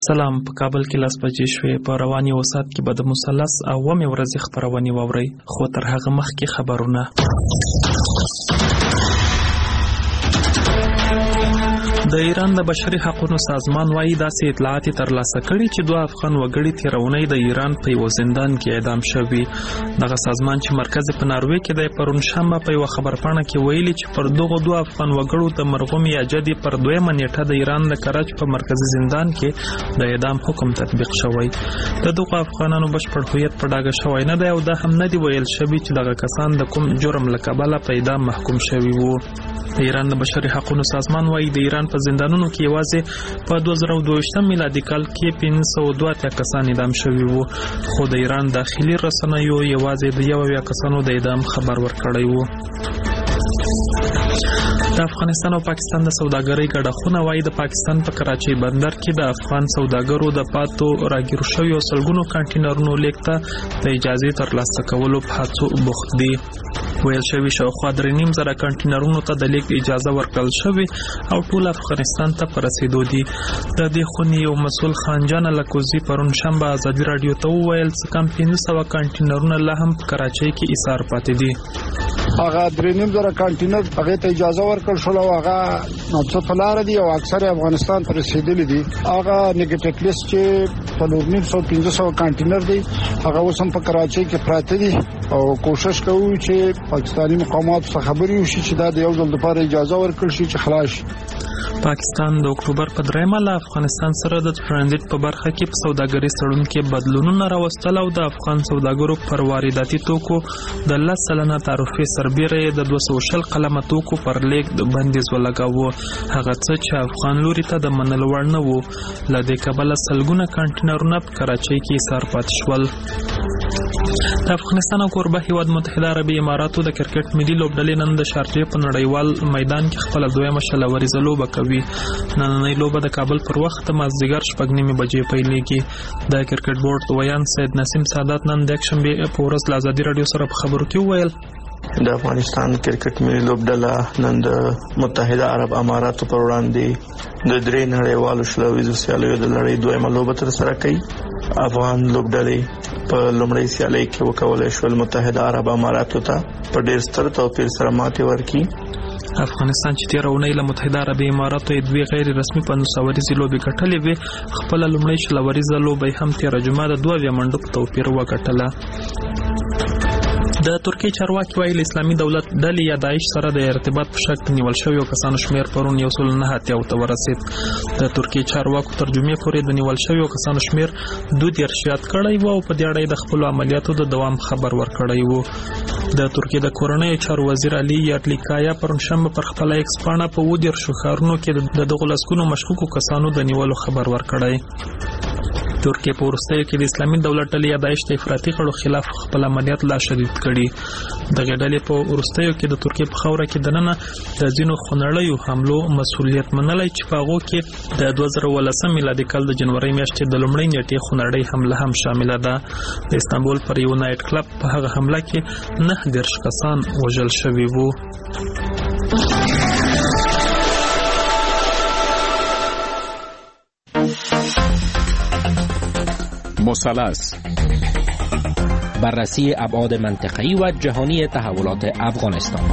سلام. په کابل کې 10 بجې شوې. په رواني وسات کې به د مثلث اومې ورځې خپرونې واورئ، خو تر هغه مخکې خبرونه. د ایران د بشري حقوقو سازمان وايي داسې اطلاعات ترلاسه کړي چې 2 افغان وګړي تیرونی د ایران په یو زندان کې اعدام شوي. دغه سازمان چې مرکز په ناروې کې دی پرون شنبه په یو خبرپاڼه کې ویلي چې پر دغه 2 افغان وګړو د مرغوم یا جدي پر 2مه نیټه د ایران د کرج په مرکزی زندان کې د اعدام حکم تطبیق شوی. د دغه افغانانو بشپړ هویت په ډاګه شوی نه دی او دا هم نه دی ویل شوی چې دغه کسان د کوم جرم له کبله په اعدام محکوم شوي وو. د ایران د بشري حقوقو سازمان وايي د ایران په زندانونو کې یوازې په 2022 میلادي کال کې 502 کسان اعدام شوي وو، خو د ایران داخلي رسنیو یوازې د 1 کسانو د اعدام خبر ورکړی وو. د افغانستان او پاکستان د سوداګرۍ ګډه خونه وايي د پاکستان په کراچۍ بندر کې د افغان سوداګرو د پاتو راګیر شویو سلګونو کانټینرونو لیک ته د اجازې ترلاسه کولو په هڅو بوخت دي. ویل شوی شاوخوا 3.5 زره کانټینرونو ته د لیک اجازه ورکړل شوې او ټول افغانستان ته په رسیدو دي. د دې خونې یو مسؤل خانجان لکوزي پرون شنبه ازادي رادیو ته وویل چې کم 500 کانټینرونه لا هم په کراچۍ کې ایثار پاتې دي. هغه 3.5 زره کانټینر هغه ته اجازه ورکړل شو او هغه څه فلار دي او اکثر افغانستان ته رسیدلي دي. هغه نیگیټیو لیست چې 4.5 کانټینر دي هغه اوس هم په کراچۍ کې پراته دي او کوشش کوي چې پاکستاني مقامات څخه خبري وشي چې دا د یو ځل لپاره اجازه ورکړل شي چې خلاص شي. پاکستان د اکتوبر په 3مه له افغانستان سره د ترانزیت په برخه کې په سوداګرۍ تړون کې بدلونونه راوستل او د افغان سوداګرو پر وارداتي توکو د 10% تعرفې سربیره د 200 قلمه توکو پر لیک د بندیز ولګاوه. هغه څه چې افغان لوري ته د منلو وړ نه وو. له دې کبله سلګونه کانټینرونه په کراچۍ کې ایثار پاتې شول. د افغانستان او کوربه هیواد متحده عربي اماراتو د کرکټ ملي لوبډلې نن د شارجې په نړیوال میدان کې خپل 2مه شلوریزه لوبه کوي. نننۍ لوبه د کابل پر وخت مازدیګر 6:30 بجې پیلېږي. د کرکټ بورډ ویان سید نسیم سادات نن د یکشنبه په ورځ له ازادي رادیو سره په خبرو کې وویل د افغانستان کرکټ ملي لوبډله نن د متحده عرب اماراتو پر وړاندې د 3 نړیوالو شلوریزو سیالیو د لړۍ 2مه لوبه ترسره کوي. افغان لوبډلې په لومړۍ سیالۍ کې وکولای شول متحده عرب اماراتو ته په ډېر ستر توپیر سره ماتې ورکړي. افغانستان چې تیر اونۍ له متحده عربي اماراتو 2 غیر رسمي 500 ورځې لوبې ګټلې وې، خپل لومړۍ شلوریزه لوبه هم تیر جمعه د 2 منډو په توپیر وګټله. د ترکیې چارواکي وايي اسلامي دولت ډلې یا داعش سره د ارتباط په شک نیول شویو کسانو شمیر پرون 109 ته ورسید. د ترکیې چارواکو ترجمه پورې د نیول شویو کسانو شمیر 2 یاد کړی و او په دې اړه د خپل عملیاتو د دوام خبر ورکړی و. د ترکیې د کورنۍ چارو وزیر علي یارلیکایا پرون شنبه پر خپل ایکس پاڼه په 10 ښارونو کې د دغو لسګونو مشکوکو کسانو د نیولو خبر ورکړی. ترکیه په وروستیو کې د اسلامي دولت ډلې یا داعش د افراطي غړو خلاف خپل عملیات لا شدید کړي. دغه ډلې په وروستیو کې د ترکیه په خاوره کې دننه د ځینو خونړیو حملو مسؤلیت منلی چې په هغو کې د 2019 میلادي کال د جنوري میاشتې د لومړۍ نیټې خونړۍ حمله هم شامله ده. د استانبول پر یو نایټ کلب په هغه حمله کې 9 کسان وژل شوي وو. مثلث بررسی ابعاد منطقه‌ای و جهانی تحولات افغانستان.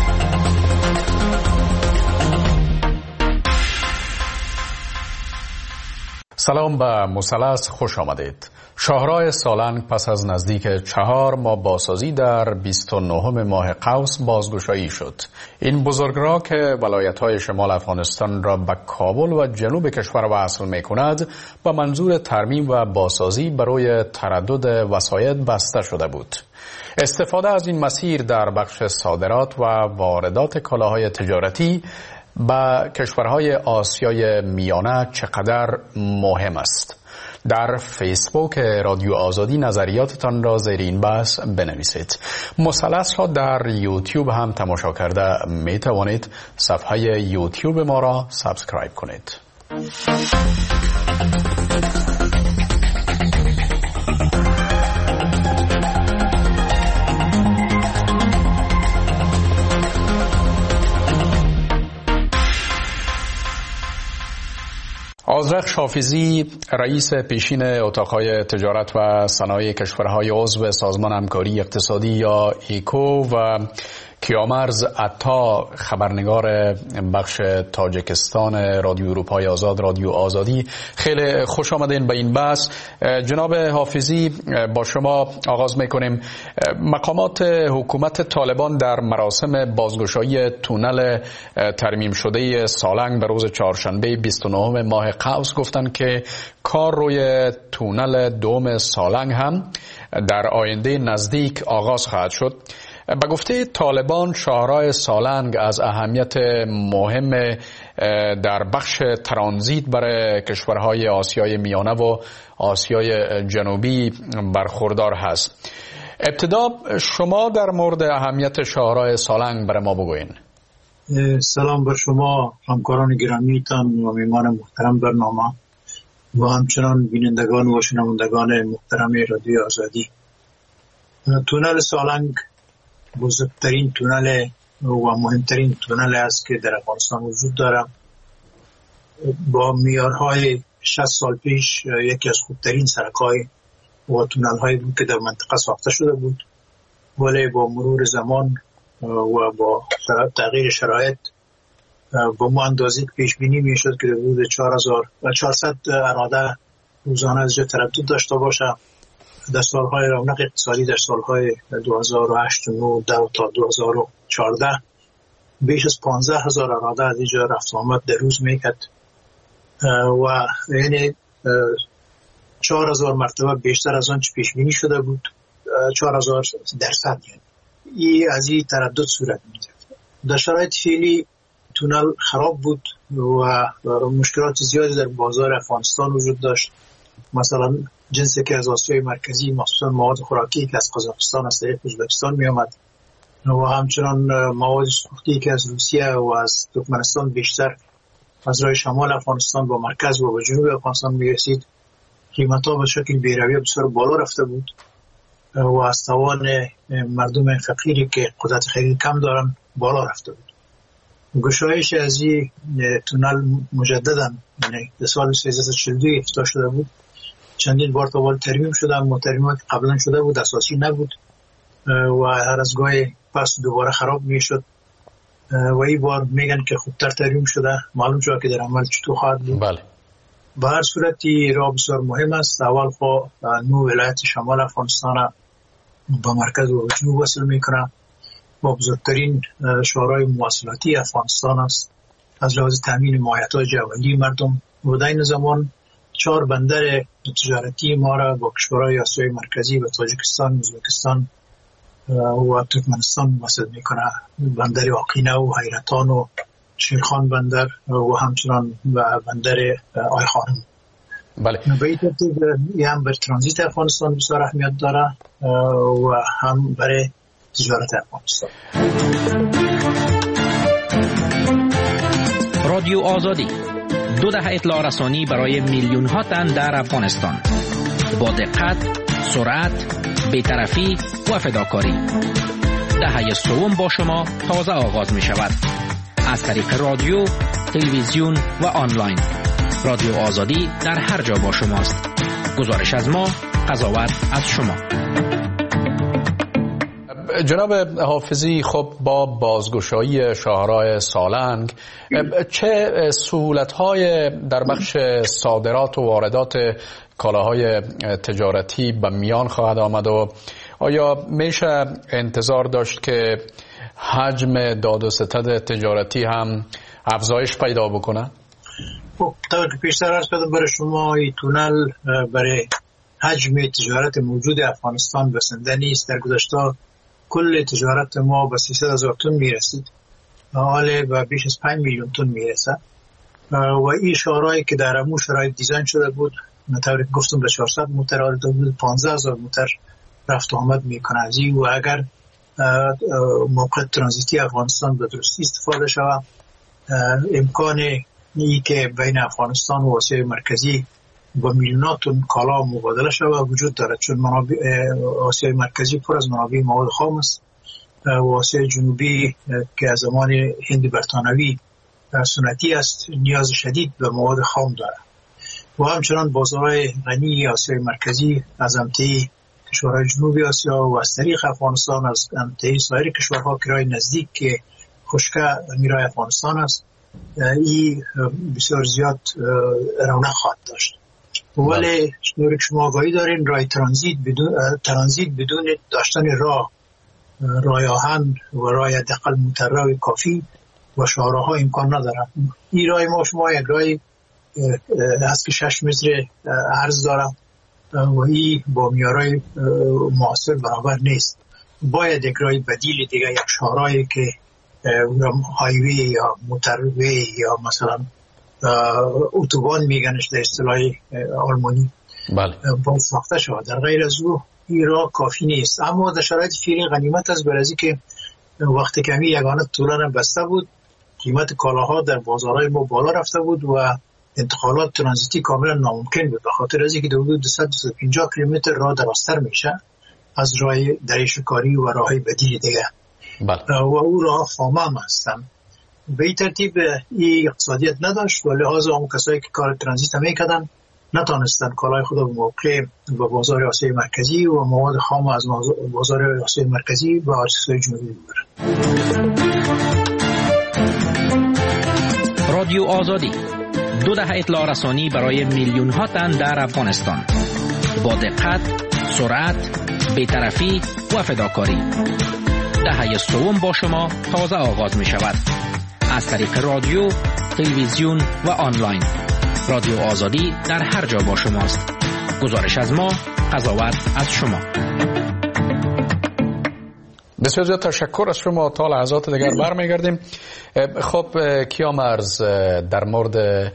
سلام به مثلث خوش آمدید. شاهراه سالنگ پس از نزدیک 4 ماه بازسازی در 29 ماه قوس بازگشایی شد. این بزرگراه که ولایت‌های شمال افغانستان را به کابل و جنوب کشور وصل می‌کند با منظور ترمیم و بازسازی برای تردد وسایط بسته شده بود. استفاده از این مسیر در بخش صادرات و واردات کالاهای تجارتی به کشورهای آسیای میانه چقدر مهم است. در فیسبوک رادیو آزادی نظریاتتان را زیر این بحث بنویسید. مثلث را در یوتیوب هم تماشا کرده می توانید. صفحه یوتیوب ما را سابسکرایب کنید. عذرت درخش حافظی رئیس پیشین اتاقهای تجارت و صنایع کشورهای عضو سازمان همکاری اقتصادی یا ایکو و کیامرز عطا خبرنگار بخش تاجیکستان رادیو اروپای آزاد رادیو آزادی، خیلی خوش آمدین به این بحث. جناب حافظی، با شما آغاز میکنیم. مقامات حکومت طالبان در مراسم بازگشایی تونل ترمیم شده سالنگ به روز چهارشنبه 29 ماه قوس گفتند که کار روی تونل دوم سالنگ هم در آینده نزدیک آغاز خواهد شد. به گفته طالبان شاهراه سالنگ از اهمیت مهم در بخش ترانزیت برای کشورهای آسیای میانه و آسیای جنوبی برخوردار هست. ابتدا شما در مورد اهمیت شاهراه سالنگ برای ما بگوین. سلام بر شما همکاران گرامیتان و میهمان محترم برنامه و همچنان بینندگان و شنوندگان محترم رادیو آزادی. تونل سالنگ بزرگترین تونل و مهمترین تونل است که در افغانستان وجود دارد. با معیارهای 60 سال پیش یکی از خوبترین سرک‌های و تونل‌هایی بود که در منطقه ساخته شده بود، ولی با مرور زمان و با تغییر شرایط با ما اندازه پیش بینی میشد که حدود 4400 اراده روزانه از جا تردد داشته باشه. در سالهای رونق اقتصادی در سالهای 2008 و 2009 تا 2014 بیش از 15,000 اراده از اینجا رفت آمد در روز میکرد و یعنی 4,000 مرتبه بیشتر از آن چه پیش بینی شده بود. 4,000% یعنی از این تردد صورت میگرفت. در شرایط فعلی تونل خراب بود و مشکلات زیادی در بازار افغانستان وجود داشت. مثلا جنسی که از آسیای مرکزی مخصوصا مواد خوراکی که از قزاقستان از طریق ازبکستان می آمد و همچنان مواد سوختی که از روسیه و از ترکمنستان بیشتر از راه شمال افغانستان با مرکز و جنوب افغانستان می رسید، قیمت‌ها به شکل بی‌رویه بسیار بالا رفته بود و از توان مردم فقیری که قدرت خرید کم دارن بالا رفته بود. گشایش از این تونل مجددا یعنی در سال 1342 افتتاح شده بود. چندین بار تا ترمیم شده، اما ترمیمات قبلا شده بود اساسی نبود و هر از گاهی پس دوباره خراب می شد و این بار میگن که خوبتر ترمیم شده، معلوم شده که در عمل چطور خواهد بود. بله. به هر صورت راه بسیار مهم است. اول خب 9 ولایت شمال افغانستان با مرکز و جنوب وصل میکنه و بزرگترین شاهراه مواصلاتی افغانستان است از لحاظ تامین مایحتاج اولیه مردم و در این زمان 4 بندر تجارتی ما را با کشورهای آسیای مرکزی و تاجیکستان، ازبکستان و ترکمنستان وصل میکنه. بندر آقینه و حیرتان و شیرخان بندر و همچنان بندر آی خانم. بله. به این ترتیب هم بر ترانزیت افغانستان بسیار اهمیت داره و هم برای تجارت افغانستان. رادیو آزادی 2 دهه اطلاع رسانی برای میلیون ها تن در افغانستان با دقت، سرعت، بی‌طرفی و فداکاری. دهه سوم با شما تازه آغاز می شود از طریق رادیو، تلویزیون و آنلاین. رادیو آزادی در هر جا با شماست. گزارش از ما، قضاوت از شما. جناب حافظی، خب با بازگشایی شاهراه سالنگ چه سهولت‌های در بخش صادرات و واردات کالاهای تجارتی به میان خواهد آمد و آیا میشه انتظار داشت که حجم داد و ستد تجارتی هم افزایش پیدا بکنه؟ خب طور که پیشتر عرض کردم برای شما، این تونل برای حجم تجارت موجود افغانستان بسنده نیست. در گذشته کل تجارت ما به 300,000 تن میرسید، حالا به بیش از 5 میلیون تن میرسه و این شاهراهی که در همون شرایط دیزاین شده بود، طوری که گفتم به 400 موتر آورده بود، 15,000 موتر رفت آمد میکنه از این و اگر موقع ترانزیتی افغانستان به درستی استفاده شود، امکان ای که بین افغانستان و آسیای مرکزی با میلیونات تن کالا مبادله شود وجود دارد، چون آسیای مرکزی پر از منابع مواد خام است و آسیای جنوبی که از زمان هند برطانوی سنتی است نیاز شدید به مواد خام دارد. و همچنان بازارهای غنی آسیای مرکزی از امتحی کشورهای جنوبی آسیا و از طریق افغانستان از امتحی سایر کشورها که راه نزدیک که خشکه میرای افغانستان است، این بسیار زیاد رونق خواهد داشت. ولی شما آگاهی دارین راه ترانزیت بدون داشتن راه آهن و راه حداقل مترو کافی و شاهراه‌ها امکان نداره. این راه ما شما یک راهی هست که 6 متر عرض داره و این با معیارهای معاصر برابر نیست. باید یک راه بدیل دیگه، یک شاهراهی که هایوی یا موتروی یا مثلا اتوبان میگنش در اصطلاح آلمانی باید ساخته شود. در غیر از او این راه کافی نیست. اما در شرایط فعلی غنیمت است، برای که وقتی که همین یگانه طولان بسته بود، قیمت کالاها در بازارهای ما بالا رفته بود و انتقالات ترانزیتی کاملا ناممکن بود، به خاطر از اینکه در حدود 250 کیلومتر راه دراستر میشه از راه دریچه‌کاری و راههای بدیل دیگه. و او راه خامه هم هستن. به این ترتیب این اقتصادیت نداشت و لحاظا هم کسایی که کار ترانزیت هم میکردن نتانستن کالای خود به موقع به بازار آسیای مرکزی و مواد خام از بازار آسیای مرکزی و آسیای جنوبی ببرن. رادیو آزادی 2 دهه اطلاع رسانی برای میلیون ها تن در افغانستان، با دقت، سرعت، بی‌طرفی و فداکاری. دهه سوم با شما تازه آغاز می شود. از طریق رادیو، تلویزیون و آنلاین. رادیو آزادی در هر جا با شماست. گزارش از ما، قضاوت از شما. بسیار زیاد تشکر از شما. تا لحظات دیگر برمیگردیم. خب کیامرز، در مورد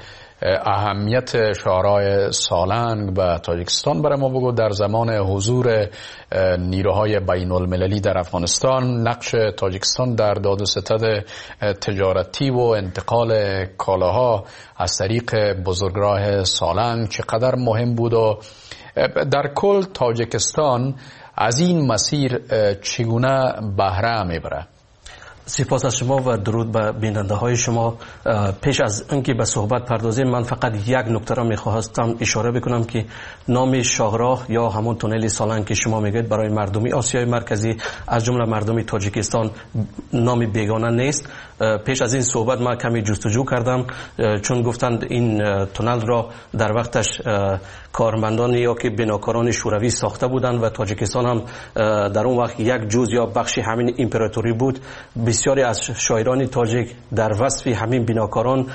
اهمیت شاهراه سالنگ و تاجیکستان برای ما بگو. در زمان حضور نیروهای بین المللی در افغانستان، نقش تاجیکستان در داد و ستد تجارتی و انتقال کالاها از طریق بزرگراه سالنگ چقدر مهم بود و در کل تاجیکستان از این مسیر چگونه بهره میبره؟ سپاس از شما و درود به بیننده های شما. پیش از اینکه به صحبت پردازیم، من فقط یک نکته را میخواستم اشاره بکنم که نام شاهراه یا همون تونل سالنگ که شما میگید برای مردمی آسیای مرکزی از جمله مردمی تاجیکستان نام بیگانه نیست. پیش از این صحبت ما کمی جستجو کردم، چون گفتند این تونل را در وقتش کارمندان یا که بناکاران شوروی ساخته بودند و تاجیکستان هم در اون وقت یک جزء یا بخشی همین امپراتوری بود. بسیاری از شاعران تاجیک در وصف همین بناکاران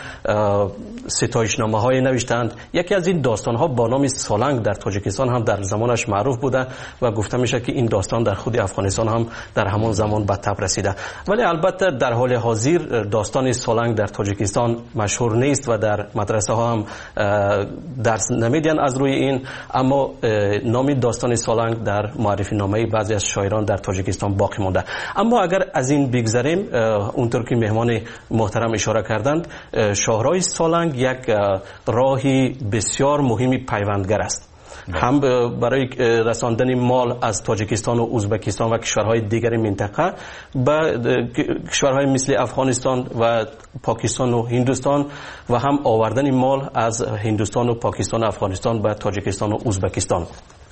ستایشنامه های نوشتند. یکی از این داستان ها با نام سالنگ در تاجیکستان هم در زمانش معروف بوده و گفته میشه که این داستان در خود افغانستان هم در همان زمان به تب رسیده. ولی البته در حال حاضر داستان سالنگ در تاجیکستان مشهور نیست و در مدرسه ها هم درس نمیدن از روی این، اما نام داستان سالنگ در معرفی نامه بعضی از شاعران در تاجیکستان باقی مونده. اما اگر از این بگذریم، اونطور که مهمان محترم اشاره کردند، شاهراه سالنگ یک راهی بسیار مهمی پیوندگر است، هم برای رساندن مال از تاجیکستان و ازبکستان و کشورهای دیگر منطقه به کشورهای مثل افغانستان و پاکستان و هندوستان و هم آوردن مال از هندوستان و پاکستان و افغانستان به تاجیکستان و ازبکستان.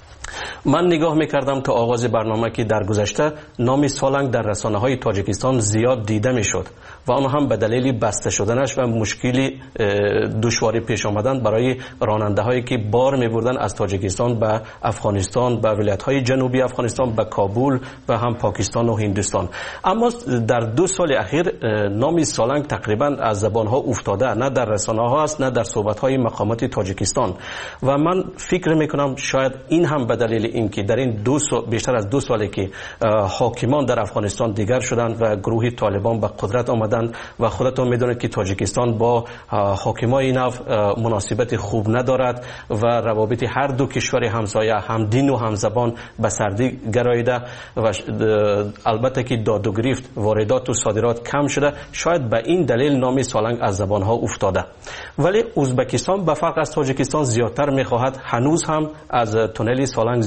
من نگاه میکردم تا آغاز برنامه که در گذشته نام سالنگ در رسانه های تاجیکستان زیاد دیده میشد و آن هم به دلیل بسته شدنش و مشکلی دشواری پیش آمدن برای راننده هایی که بار میبردن از تاجیکستان به افغانستان، به ولایت های جنوبی افغانستان، به کابل و هم پاکستان و هندوستان. اما در 2 سال اخیر نام سالنگ تقریبا از زبان ها افتاده، نه در رسانه ها است نه در صحبت های مقامات تاجیکستان. و من فکر میکنم شاید این هم به دلیل اینکه در این بیشتر از 2 ساله که حاکمان در افغانستان دیگر شدند و گروه طالبان به قدرت آمدند و خودتون میدونید که تاجیکستان با حاکمای نو مناسبت خوب ندارد و روابط هر دو کشور همسایه هم دین و هم زبان به سردی گراییده و البته که داد و گریخت واردات و صادرات کم شده. شاید به این دلیل نام سالنگ از زبان ها افتاده. ولی ازبکستان به فرق از تاجیکستان زیادتر میخواهد هنوز هم از تونل سالنگ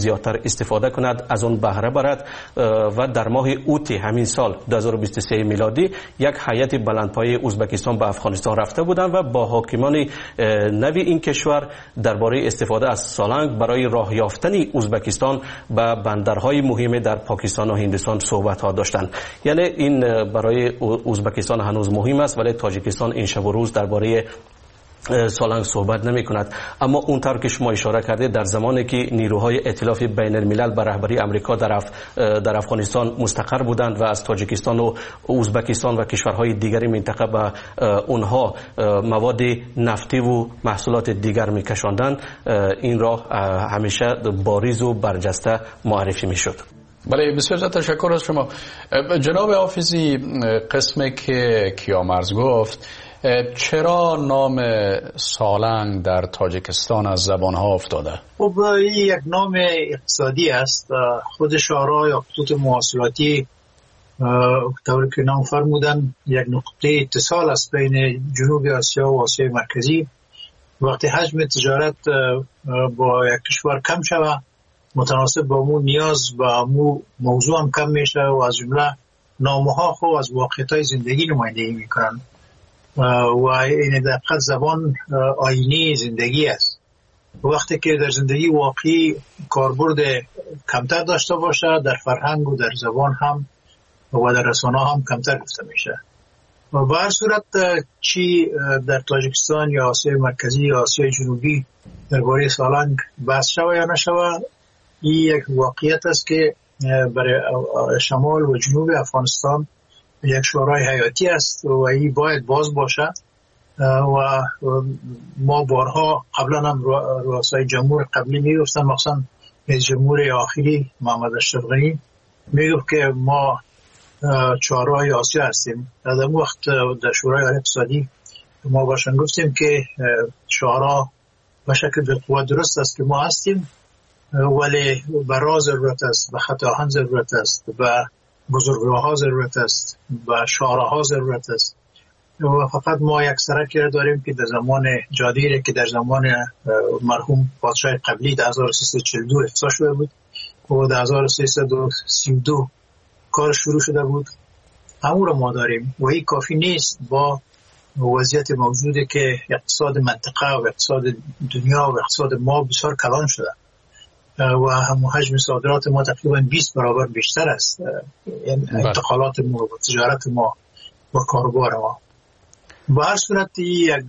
زیادتر استفاده کند، از اون بهره برد و در ماه اوت همین سال 2023 میلادی یک هیئت بلندپایه ازبکستان به افغانستان رفته بودند و با حاکمان نوی این کشور درباره استفاده از سالنگ برای راه یافتن ازبکستان به بندرهای مهم در پاکستان و هندوستان صحبت ها داشتند. یعنی این برای ازبکستان هنوز مهم است، ولی تاجیکستان این شب و روز درباره سالنگ صحبت نمی کند. اما اونطور که شما اشاره کرده، در زمانی که نیروهای ائتلاف بین الملل به رهبری امریکا در افغانستان مستقر بودند و از تاجیکستان و ازبکستان و کشورهای دیگری منطقه به اونها مواد نفتی و محصولات دیگر می کشاندند، این راه همیشه باریز و برجسته معرفی می شد. بله، بسیار تشکر از شما جناب حافظی. قسمی که کیامرز گفت، چرا نام سالنگ در تاجیکستان از زبانها افتاده؟ خب این یک نام اقتصادی است. خود شورا یا خطوط مواصلاتی طوری که نام فرمودن یک نقطه اتصال است بین جنوب آسیا و آسیای مرکزی. وقتی حجم تجارت با یک کشور کم شود، متناسب با مو نیاز با مو موضوع هم کم میشه و از جمله نامها خو از واقعیت زندگی نمایندگی میکنن و این دقیقاً زبان آینه زندگی است. وقتی که در زندگی واقعی کاربرد کمتر داشته باشه، در فرهنگ و در زبان هم و در رسانه هم کمتر گفته میشه. و به هر صورت چی در تاجیکستان یا آسیای مرکزی یا آسیای جنوبی درباره سالنگ بحث شوه یا نشوه، این یک واقعیت است که برای شمال و جنوب افغانستان یک شورای حیاتی است و این باید باز باشد. و ما بارها قبلا هم رؤسای جمهور قبلی میگفتن، مخصوصا رئیس جمهور آخری محمد اشرف غنی میگفت که ما چهارراه آسیا هستیم. در اون وقت در شورای اقتصادی ما باشن گفتیم که شورا به شکل به قوت درست است که ما هستیم، ولی به راه ضرورت است، به خط آهن ضرورت است، به بزرگراه‌ها ضرورت است، به شاهراه‌ها ضرورت است. و فقط ما یک سرکی را داریم که در زمان جادیره که در زمان مرحوم پادشاه قبلی در 1342 افتتاح شده بود و در 1332 کار شروع شده بود. همون را ما داریم و این کافی نیست با وضعیت موجوده که اقتصاد منطقه و اقتصاد دنیا و اقتصاد ما بسیار کلان شده و حجم صادرات ما تقریبا 20 برابر بیشتر است. انتقالات ما و تجارت ما و کاروبار ما. به هر صورت یک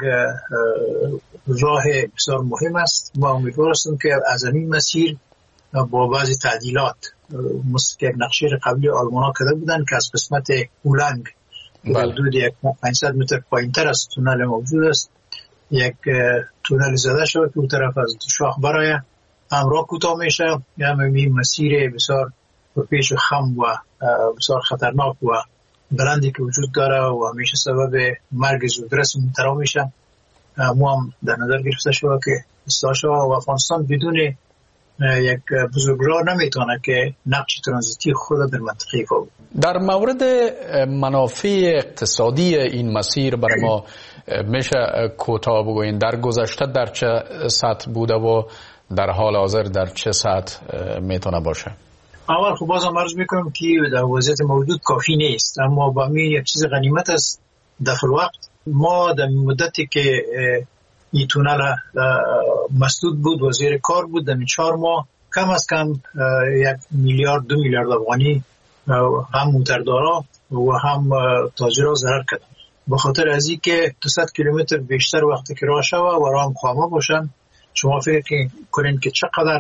راه بسیار مهم است. ما امیدوار هستیم که از این مسیر با بعضی تعدیلات که نقشه قبلی آلمان‌ها کرده بودن که از قسمت اولنگ که حدود 500 متر پایین‌تر از تونل موجود است، یک تونل زده شود که اون طرف از شاخ برای همراه کوتاه میشه. این مسیر بسیار پیش خم و بسیار خطرناک و بلندی که وجود داره و همیشه سبب مرگ زودرس مبتلا میشه، ما هم در نظر گرفته شده که اصلاح شده و افغانستان بدون یک بزرگراه نمیتونه که نقش ترانزیتی خود در منطقه ایفا بود. در مورد منافع اقتصادی این مسیر برای ما میشه کوتاه بگوین در گذشته در چه سطح بوده و در حال حاضر در چه سطح میتونه باشه؟ اول خب بازم عرض میکنم که در وضعیت موجود کافی نیست، اما با می یک چیز غنیمت است. در وقت ما در مدتی که این تونل مسدود بود و زیر کار بود، در 4 ماه کم از کم 1 میلیارد 2 میلیارد افغانی هم موتردارا و هم تاجرها ضرر کردن. به خاطر از این که 200 کیلومتر بیشتر وقتی که راه شوه و راه هم خامه باشن، شما فکر کنین که چقدر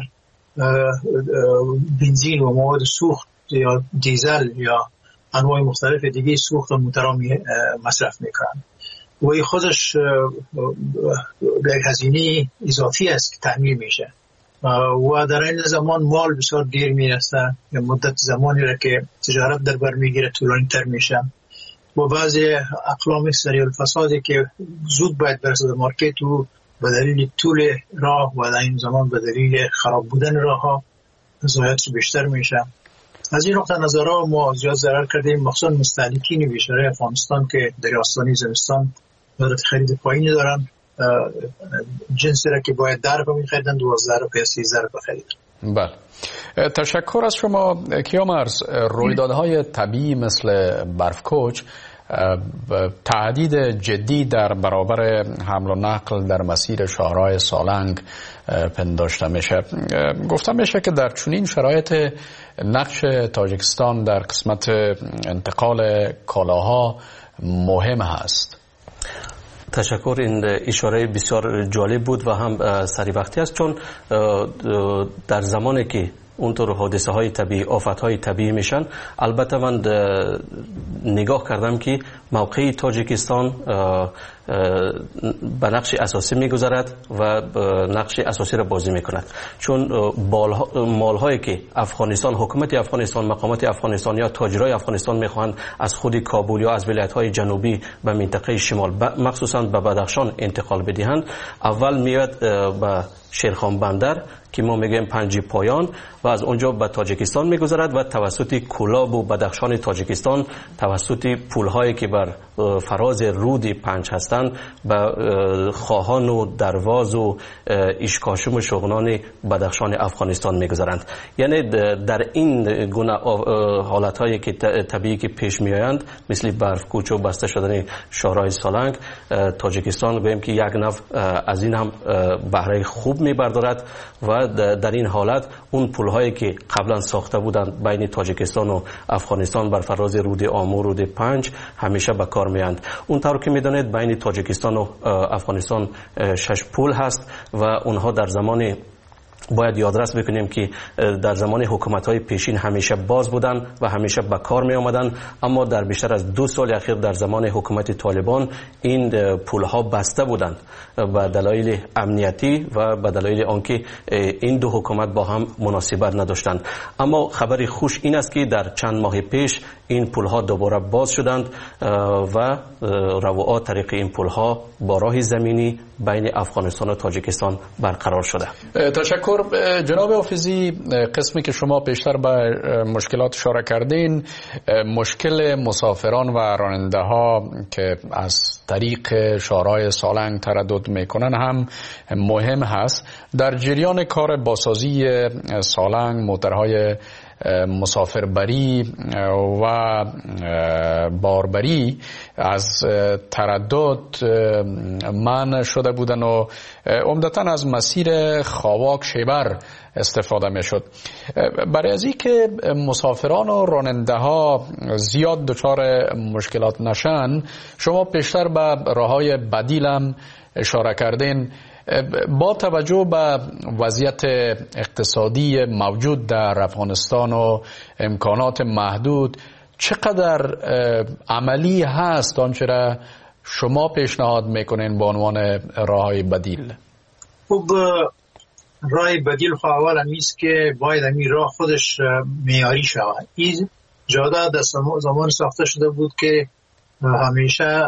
بنزین و مواد سوخت یا دیزل یا انواع مختلف دیگه سوخت و موترها مصرف میکنن و این خودش یک هزینه اضافی است که تحمیل میشه و در این زمان مال بسیار دیر میرسه یا مدت زمانی را که تجارت در بر میگیره طولانی تر میشه و بعضی اقلام سریع الفسادی که زود باید برسه در مارکت و به دلیل طول راه و در این زمان به دلیل خراب بودن راه ها ضایعات بیشتر میشه. از این نقطه نظر ما زیاد ضرر کردیم، مخصوصا مستهلکین بیشتر افغانستان که در آستانه زمستان قدرت خرید پایینی دارن، جنسی را که باید 10 روپیه می‌خریدن 12 روپیه 13 روپیه خریدن. بله، تشکر از شما. کیامرز، رویدادهای طبیعی مثل برفکوچ تهدید جدی در برابر حمل و نقل در مسیر شاهراه سالنگ پنداشته میشه. گفته میشه که در چنین شرایط نقش تاجیکستان در قسمت انتقال کالاها مهم هست. تشکر. این اشاره بسیار جالب بود و هم سری وقتی است، چون در زمانی که اونطور حادثه های طبیعی، آفت های طبیعی میشن، البته من نگاه کردم که موقع تاجیکستان به نقش اساسی میگذارد و نقش اساسی را بازی میکند، چون مالهایی که افغانستان، حکومت افغانستان، مقامات افغانستان یا تاجرای افغانستان میخواهند از خود کابل یا از ولایت های جنوبی به منطقه شمال مخصوصا به بدخشان انتقال بدهند، اول میاد به شیرخان بندر که ما میگیم پنجی پایان و از اونجا به تاجیکستان میگذرد و توسط کولاب و بدخشان تاجیکستان توسط پولهایی که بر فراز رود پنج هستند به خواهان و درواز و ایشکاشم و شغنان بدخشان افغانستان میگذارند. یعنی در این گونه حالتهایی که طبیعی که پیش میآیند مثل برفکوچ و بسته شدن شاهراه سالنگ، تاجیکستان گویم که یک نوع از این هم بهره خوب میبردارد و در این حالت اون پل‌هایی که قبلا ساخته بودند بین تاجیکستان و افغانستان بر فراز رود آمو، رود پنج همیشه به کار میاند. اونطور که میدانید بین تاجیکستان و افغانستان 6 پل هست و اونها در زمان باید یادرس بکنیم که در زمان حکومت‌های پیشین همیشه باز بودن و همیشه به کار می آمدن، اما در بیشتر از 2 سال اخیر در زمان حکومت طالبان این پل‌ها بسته بودند به دلایل امنیتی و به دلایل آنکه این دو حکومت با هم مناسبت نداشتند. اما خبری خوش این است که در چند ماه پیش این پل‌ها دوباره باز شدند و رواعات طریق این پل‌ها با راه زمینی بین افغانستان و تاجیکستان برقرار شده. تشکر جناب حافظی. قسمی که شما پیشتر به مشکلات اشاره کردین، مشکل مسافران و راننده ها که از طریق شاهراه سالنگ تردد میکنن هم مهم هست. در جریان کار بازسازی سالنگ موترهای مسافربری و باربری از تردد منع شده بودن و عمدتاً از مسیر خاواک شیبر استفاده می شد. برای از این که مسافران و راننده ها زیاد دچار مشکلات نشن، شما پیشتر به راههای بدیل هم اشاره کردین. با توجه به وضعیت اقتصادی موجود در افغانستان و امکانات محدود، چقدر عملی هست آنچه را شما پیشنهاد میکنین به عنوان راههای بدیل؟ خب راه بدیل خب اولا نیست که باید این راه خودش معیاری شود. این جاده در زمان ساخته شده بود که همیشه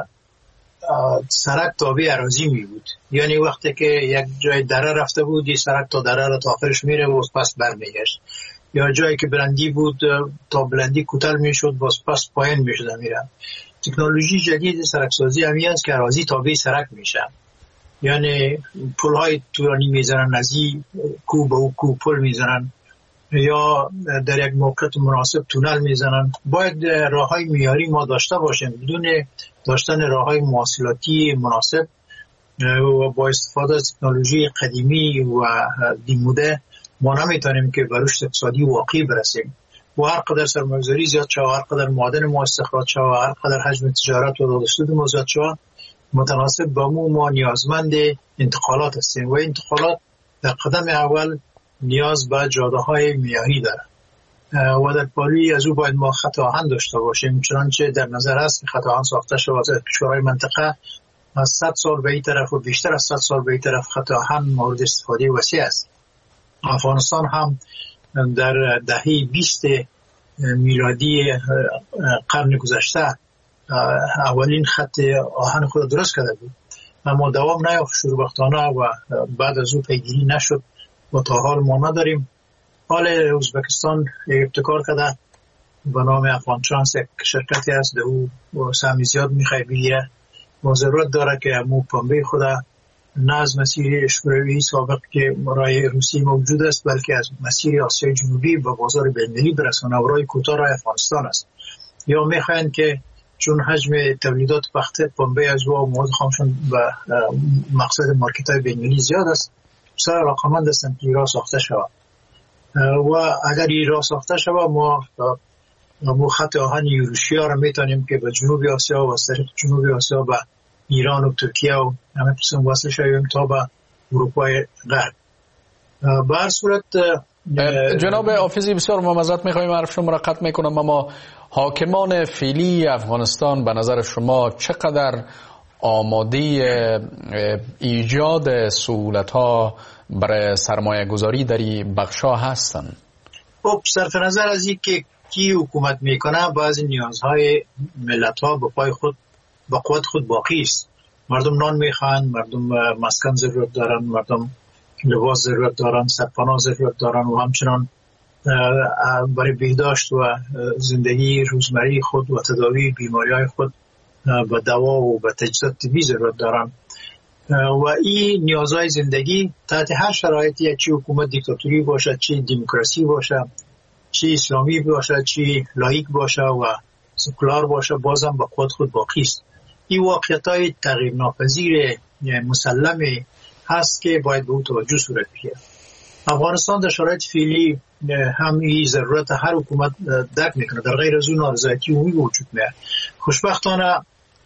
سرک تابع اراضی می بود، یعنی وقتی که یک جای دره رفته بود این سرک تا دره را تا آخرش میره و پس برمیگشت، یا جایی که بلندی بود تا بلندی کوتاه میشد و پس پایین میشد میره. تکنولوژی جدید سرکسازی همی است که اراضی تابع سرک میشه، یعنی پل‌های طولانی میزنن، از این کو به او کو پل میزنن یا در یک موقعیت مناسب تونل میزنن. باید راههای معیاری ما داشته باشیم. بدون داشتن راههای مواصلاتی مناسب و با استفاده از تکنولوژی قدیمی و دیموده ما نمیتونیم که به رشد اقتصادی واقعی برسیم. و هر قدر سرمایه‌گذاری زیاد شود، هر قدر معادن ما استخراج شود، هر قدر حجم تجارت و داده‌سود ما زیاد شود، متناسب با ما نیازمند انتقالات هستیم و انتقالات در قدم اول نیاز به جاده‌های معیاری دارد و در پالی از او باید ما خط آهن داشته باشیم، چنانچه در نظر است که خط آهن ساخته شود از کشورهای منطقه از 100 سال به این طرف و بیشتر از 100 سال به این طرف خط آهن مورد استفاده وسیع است. افغانستان هم در دهه 20 میلادی قرن گذشته اولین خط آهن خود درست کرده بود، اما دوام نیافت شوربختانه و بعد از او پیگیری نشد و تا حال ما نداریم. حال ازبکستان ابتکار کرده به نام افغان ترانس، یک شرکتی است، او سهمی زیاد میخواه بگیره و ضرورت داره که امو پنبه خود نه از مسیر شوروی سابق که راه روسیه موجود است، بلکه از مسیر آسیای جنوبی به بازار بین‌المللی برسانه و راه کوتاه راه افغانستان است. یا میخواین که چون حجم تولیدات پنبه از و مواد خامشون به مقصد مارکت های بین‌المللی زیاد است، سر علاقمند هستند که راه ساخته شود و اگر این راه ساخته شود ما خط آهن یوروشیا را میتونیم که به جنوب آسیا و از طریق جنوب آسیا به ایران و ترکیه و همه قسم وصل شویم تا به اروپای غرب. به هر صورت جناب حافظی بسیار ممزد میخوایم حرف شما را قطع میکنم، اما حاکمان فعلی افغانستان به نظر شما چقدر آماده ایجاد سهولت‌ها برای سرمایه گذاری در این بخش‌ها هستند؟ خب صرف نظر از این که کی حکومت میکنه، بعضی نیازهای ملت‌ها به پای خود با قوت خود باقی است. مردم نان میخوان، مردم مسکن ضرورت دارن، مردم لباس ضرورت دارن، سرپناه ضرورت دارن و همچنان برای بهداشت و زندگی روزمره خود و تداوی بیماری‌های خود به دوا و به تجهیزات طبی ضرورت دارن و این نیازهای زندگی تحت هر شرایطی، چه حکومت دیکتاتوری باشه، چه دموکراسی باشه، چه اسلامی باشه، چه لایک باشه و سکولار باشه، بازم به قوت خود باقی است. این واقعیت‌های تغییر ناپذیر مسلم هست که باید به او توجه صورت بگیرد. افغانستان در شرایط فعلی هم این ضرورت هر حکومت درک میکنه، در غیر از اون نارضایتی عمومی وجود میاد. خوشبختانه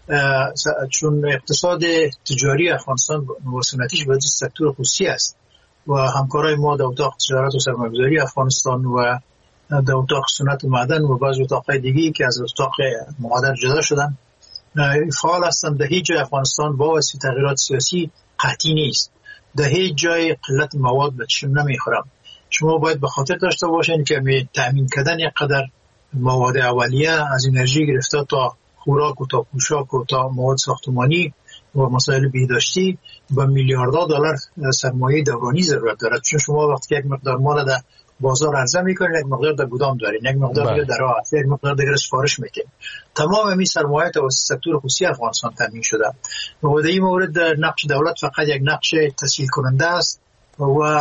چون اقتصاد تجاری افغانستان و صنعتیش به سکتور خصوصی است و همکارای ما در اتاق تجارت و سرمایه‌گذاری افغانستان و در اتاق صنعت معدن و بعض اتاق‌های دیگه که از اتاق معدن جدا شدن فعال هستند. در هیچ جای افغانستان با واسطه تغییرات سیاسی قطعی نیست، در هیچ جای قلت مواد به چشم نمیخورم. شما باید به خاطر داشته باشین که تأمین کردن یک قدر مواد اولیه از انرژی گرفته تا خوراک و تا پوشاک و تا مواد ساختمانی و مسائل بهداشتی به میلیاردها دلار سرمایه دورانی ضرورت دارد. چون شما وقتی یک مقدار مال در بازار عرضه میکنین، یک مقدار در گودام دارین، یک مقدار در راه، یک مقدار دیگر سفارش میکنین. تمام این سرمایه توسط سکتور خصوصی افغانستان تامین شده و در این مورد نقش دولت فقط یک نقش تسهیل کننده است و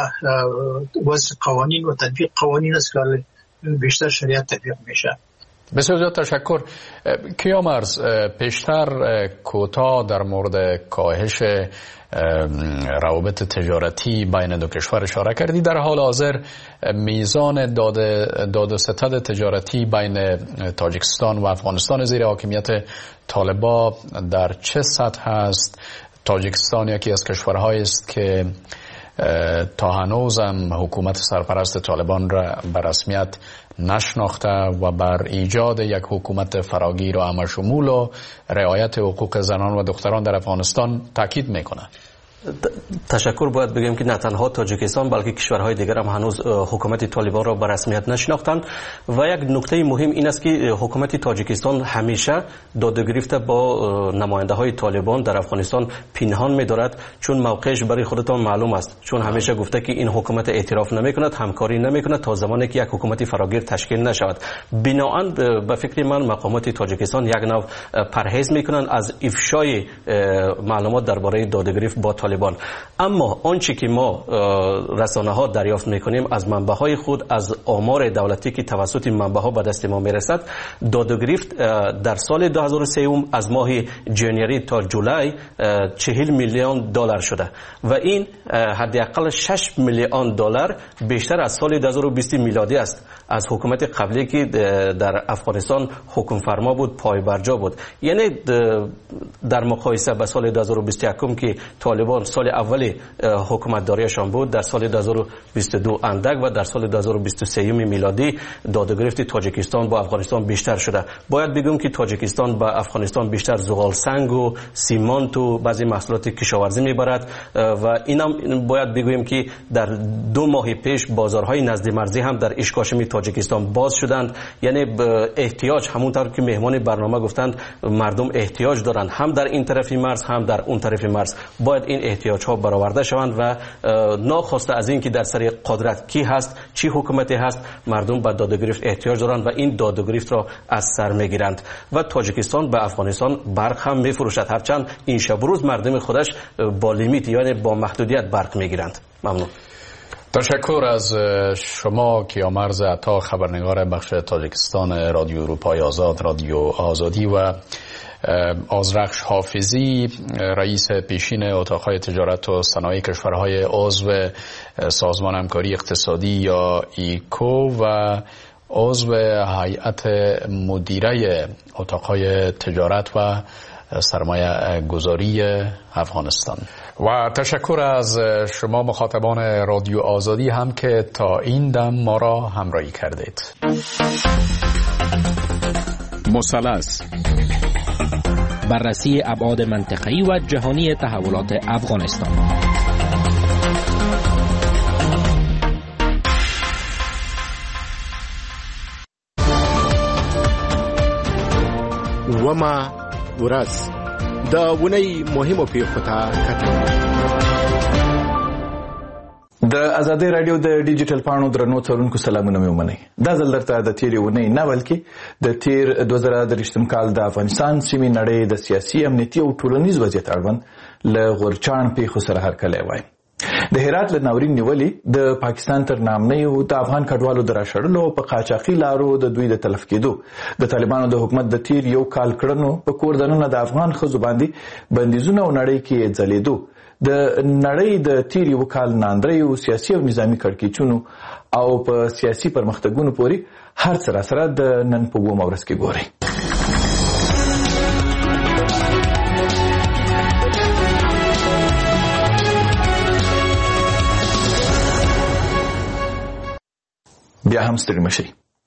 وضع قوانین و تطبیق قوانین است که بیشتر شریعت تطبیق میشه. بسیار زیاد تشکر. کیامرز، پیشتر کوتاه در مورد کاهش روابط تجارتی بین دو کشور اشاره کردی. در حال حاضر میزان داد و ستد تجارتی بین تاجیکستان و افغانستان زیر حاکمیت طالبان در چه سطح است؟ تاجیکستان یکی از کشورهایی است که تا هنوزم حکومت سرپرست طالبان را به رسمیت نشناخته و بر ایجاد یک حکومت فراگیر و همشمول و رعایت حقوق زنان و دختران در افغانستان تاکید میکنه. تشکر. باید بگیم که نه تنها تاجیکستان بلکه کشورهای دیگر هم هنوز حکومت طالبان را به رسمیت نشناختند و یک نکته مهم این است که حکومت تاجیکستان همیشه دادگرفت با نماینده های طالبان در افغانستان پنهان می‌دارد، چون موقعش برای خودتان معلوم است، چون همیشه گفته که این حکومت اعتراف نمی‌کند، همکاری نمی‌کند تا زمانی که یک حکومت فراگیر تشکیل نشود. بنابراین به فکر من مقامات تاجیکستان یک نوع پرهیز می‌کنند از افشای معلومات درباره دادگرفت با طالبان. اما آنچه که ما رسانه ها دریافت میکنیم از منبع های خود، از آمار دولتی که توسط منبع ها به دست ما میرسد، دادگرفت در سال 2003 از ماه ژانویه تا جولای 40 میلیون دلار شده و این حداقل 6 میلیون دلار بیشتر از سال 2020 میلادی است، از حکومت قبلی که در افغانستان حکم فرما بود، پایبرجا بود. یعنی در مقایسه با سال 2021 که طالبان سال اولی حکومت داریشان بود، در سال 2022 اندک و در سال 2023 میلادی دادگرفت تاجیکستان با افغانستان بیشتر شده. باید بگم که تاجیکستان با افغانستان بیشتر زغال سنگ و سیمانت و بعضی محصولات کشاورزی میبرد و اینم باید بگویم که در 2 ماه پیش بازارهای نزد مرزی هم در اشکاشم تاجیکستان باز شدند. یعنی احتیاج، همونطور که مهمان برنامه گفتند، مردم احتیاج دارند هم در این طرف مرز هم در اون طرف مرز. باید این احتیاجها برآورده شوند و ناخواسته از این که در سر قدرت کی هست، چی حکومتی هست، مردم به دادگریفت احتیاج دارند و این دادگریفت را از سر میگیرند و تاجیکستان به افغانستان برق هم میفروشد، هرچند این شب روز مردم خودش با لیمیت یعنی با محدودیت برق میگیرند. ممنون. تشکر از شما کیامرز عطا، خبرنگار بخش تاجیکستان رادیو اروپای آزاد، رادیو آزادی، و آذرخش حافظی، رئیس پیشین اتاقهای تجارت و صنایع کشورهای عضو سازمان همکاری اقتصادی یا ایکو و عضو هیئت مدیره اتاقهای تجارت و سرمایه گذاری افغانستان. و تشکر از شما مخاطبان رادیو آزادی هم که تا این دم ما را همراهی کردید. مثلث، بررسی ابعاد منطقه‌ای و جهانی تحولات افغانستان. وما ورځ د ونی مهمو پیښو ته کتل. د ازادي رادیو د ډیجیټل پاڼو درنو څارونکو سلامونه مې ومنئ. دا ځل درته د تیرې ونې نه بلکې د تیر 2023 کال د افغانستان سیمې نړۍ د سیاسي، امنیتي او ټولنیز وضعیت اړوند له غورچاڼ پیښو سره هرکلی وایم. د هرات له ناورین نیولې د پاکستان تر نامنیو د افغان کډوالو د راشړلو او په قاچاقي لارو د دوی د تلف کېدو، د طالبانو د حکومت د تیر یو کال کړنو په کور دننه د افغان ښځو باندې بندیزونه او نړۍ کې ځلېدو، د نړۍ د تیر یو کال ناندریو سیاسي او نظامی کړکېچونو او په سیاسي پرمختګونو پورې هر څه راسره د نن په 2 ورځ کې ګورئ. بیا هم ستړي مشئ.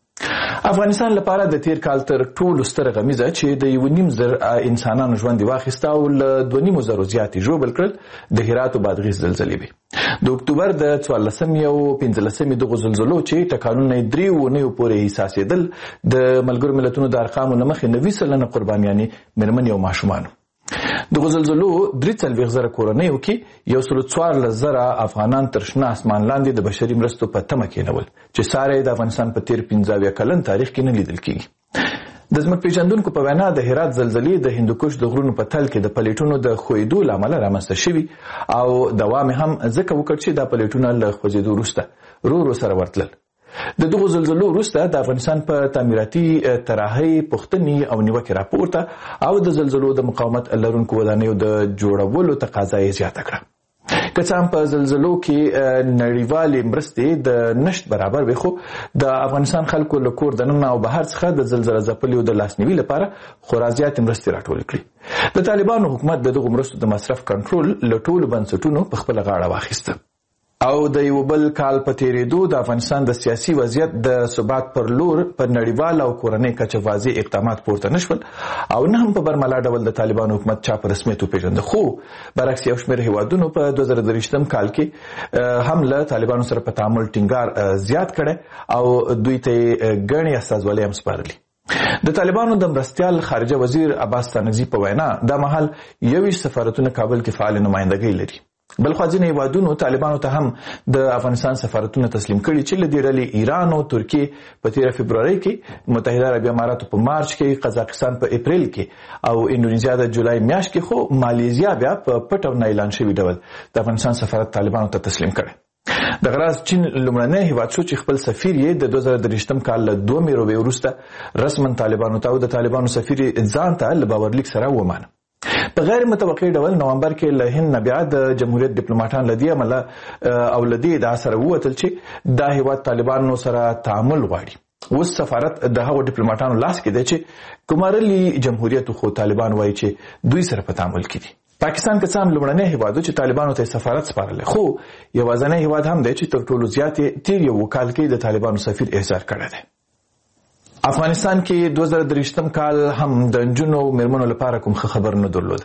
افغانستان لپاره د تیر کال تر ټولو ستره غمیزه چې د 1.5 انسانانو ژوند واخیسته او له 2.5 زیاتې ژوبل کړل د هرات او بادغیس زلزلې وې. د اکتوبر د 14 او 15 دغه زلزلو چې ټکانونه 3 اونیو پورې حساسېدل د ملګرو ملتونو د ارقامو نه مخې 90% قربانیانې مېرمنې او ماشومان. دغه زلزلو 43,000 کورنیو کې 114,000 افغانان تر شنه اسمان لاندې د بشري مرستو په تمه کېنول چې ساره د افغانستان په تیر 15 کلن تاریخ کې نه لیدل کېږي. د ځمکپېژندونکو په وینا د هرات زلزلې د هندوکش د غرونو په تل کې د پلیټونو د ښویېدو له امله رامنځته شوي او دوام هم ځکه وکړ چې دا پلیټونه له خوځېدو وروسته ورو سره ورتلل. د دغو زلزلو وروسته د افغانستان په تعمیراتي طراحۍ پوښتنې او نیوکې راپورته او د زلزلو د مقاومت لرونکو ودانیو د جوړولو تقاضا یې زیاته کړه. که څه هم په زلزلو کې نړیوالې مرستې د نشت برابر وي، خو د افغانستان خلکو له کور دننه او بهر څخه د زلزله ځپلیو د لاسنیوي لپاره خورا زیاتې مرستې راټولې کړې. د طالبانو حکومت د دغو مرستو د مصرف کنټرول له ټولو بنسټونو په خپله غاړه واخیسته او د یو بل کال په تیریدو د افغانستان د سیاسي وضعیت د ثبات پر لور په نړیوال او کورنۍ کچه واضح اقدامات پورته نشول او نه هم په برملا ډول د طالبانو حکومت چا په رسمیت وپېژنده. خو برعکس یو شمېر هیوادونو په 2023 کال کې هم له طالبانو سره په تعامل ټینګار زیات کړی او دوی ته ګڼې استازولۍ هم سپارلي. د طالبانو د مرستیال خارجه وزیر عباس ستانکزي په وینا دا مهال 21 سفارتونه کابل کې فعال نمائندګۍ لري. بلخوا ځینې هیوادونو طالبانو ته هم د افغانستان سفارتونه تسلیم کړي چې له دې ډلې ایران او ترکیې په 13 فبروري کې، متحده عربي اماراتو په مارچ کې، قزاقستان په اپریل کې او انډونیزیا د جولای میاشت کې، خو مالیزیا بیا په پټ او نه اعلان شوي ډول د افغانستان سفارت طالبانو ته تسلیم کړي. د غراض چین لومړنی هیواد شو چې خپل سفیر یې د 2023 کال له 2 مې وروسته رسما طالبانو ته او د طالبانو سفیر ځان ته له باورلیک سره ومانه. په غیر متوقع ډول نومبر کې له هند نه بیا د جمهوریت ډیپلوماټان له دې عمله او له دې ادعا سره ووتل چې دا هیواد طالبانو سره تعامل غواړي. اوس سفارت د هغو ډیپلوماټانو لاس کې دی چې کومارلي جمهوریت خو طالبان وایي چې دوی سره په تعامل کې دي. پاکستان که څه هم لومړنی هیواد چې طالبانو ته سفارت سپارلی، خو یوازینی هیواد هم دی چې تر ټولو زیات تیر یو کال کې د طالبانو سفیر احضار کړی دی. افغانستان کې 2023 کال هم د نجونو مېرمنو لپاره کوم خبر نه درلود.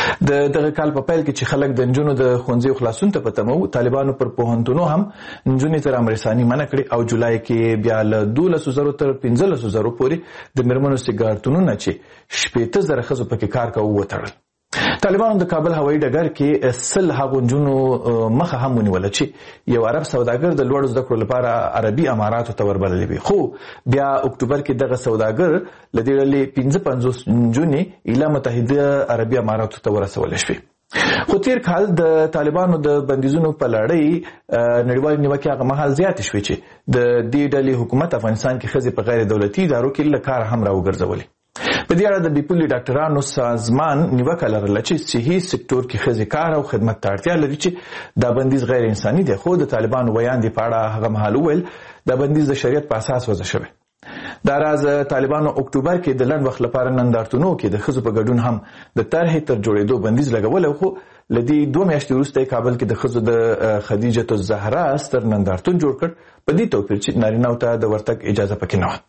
د دغه کال په پیل کې چې خلک د نجونو د ښوونځیو خلاصون ته په تمه وو، طالبانو پر پوهنتونو هم نجونې تر امرساني منع کړې او جولای کې بیا له 12,000 تر 15,000 پورې د مېرمنو سیګارتونونه چې 80,000 ښځو پکې کار کوي وتړل. طالبانو د کابل هوایي ډګر کې 100 هغو نجونو مخه هم ونیوله چې یو عرب سوداګر د لوړو زده کړو لپاره عربي اماراتو ته وربللی وي، خو بیا اکتوبر کې دغه سوداګر له دې ډلې 55 نجونې ایله متحده عربي اماراتو ته ورسول شوې. خو تیر کال د طالبانو د بندیزونو په لړۍ نړیوال نیوکې هغه مهال زیاتې شوې چې د دې ډلې حکومت افغانستان کې ښځې په غیر دولتي ادارو کې له کاره هم راوګرځولې. په دې اړه د بیپولي ډاکټرانو سازمان نیوکه لرله چې صحي سکتور کې ښځې کار او خدمت ته اړتیا لري چې دا بندیز غیر انساني دی، خو د طالبانو ویان دی په اړه هغه مهال وویل دا بندیز د شریعت په اساس وضع شوی. دا راز طالبانو اکتوبر کې د لنډ وخت لپاره نندارتونو کې د ښځو په ګډون هم د طرحې تر جوړېدو بندیز لګولی، خو له دې 2 میاشتې وروسته کابل کې د ښځو د خدیجة الزهرا ستر نندارتون جوړ کړ، په دې توپیر چې نارینه‌و ته د ورتګ اجازه پکې نه وه.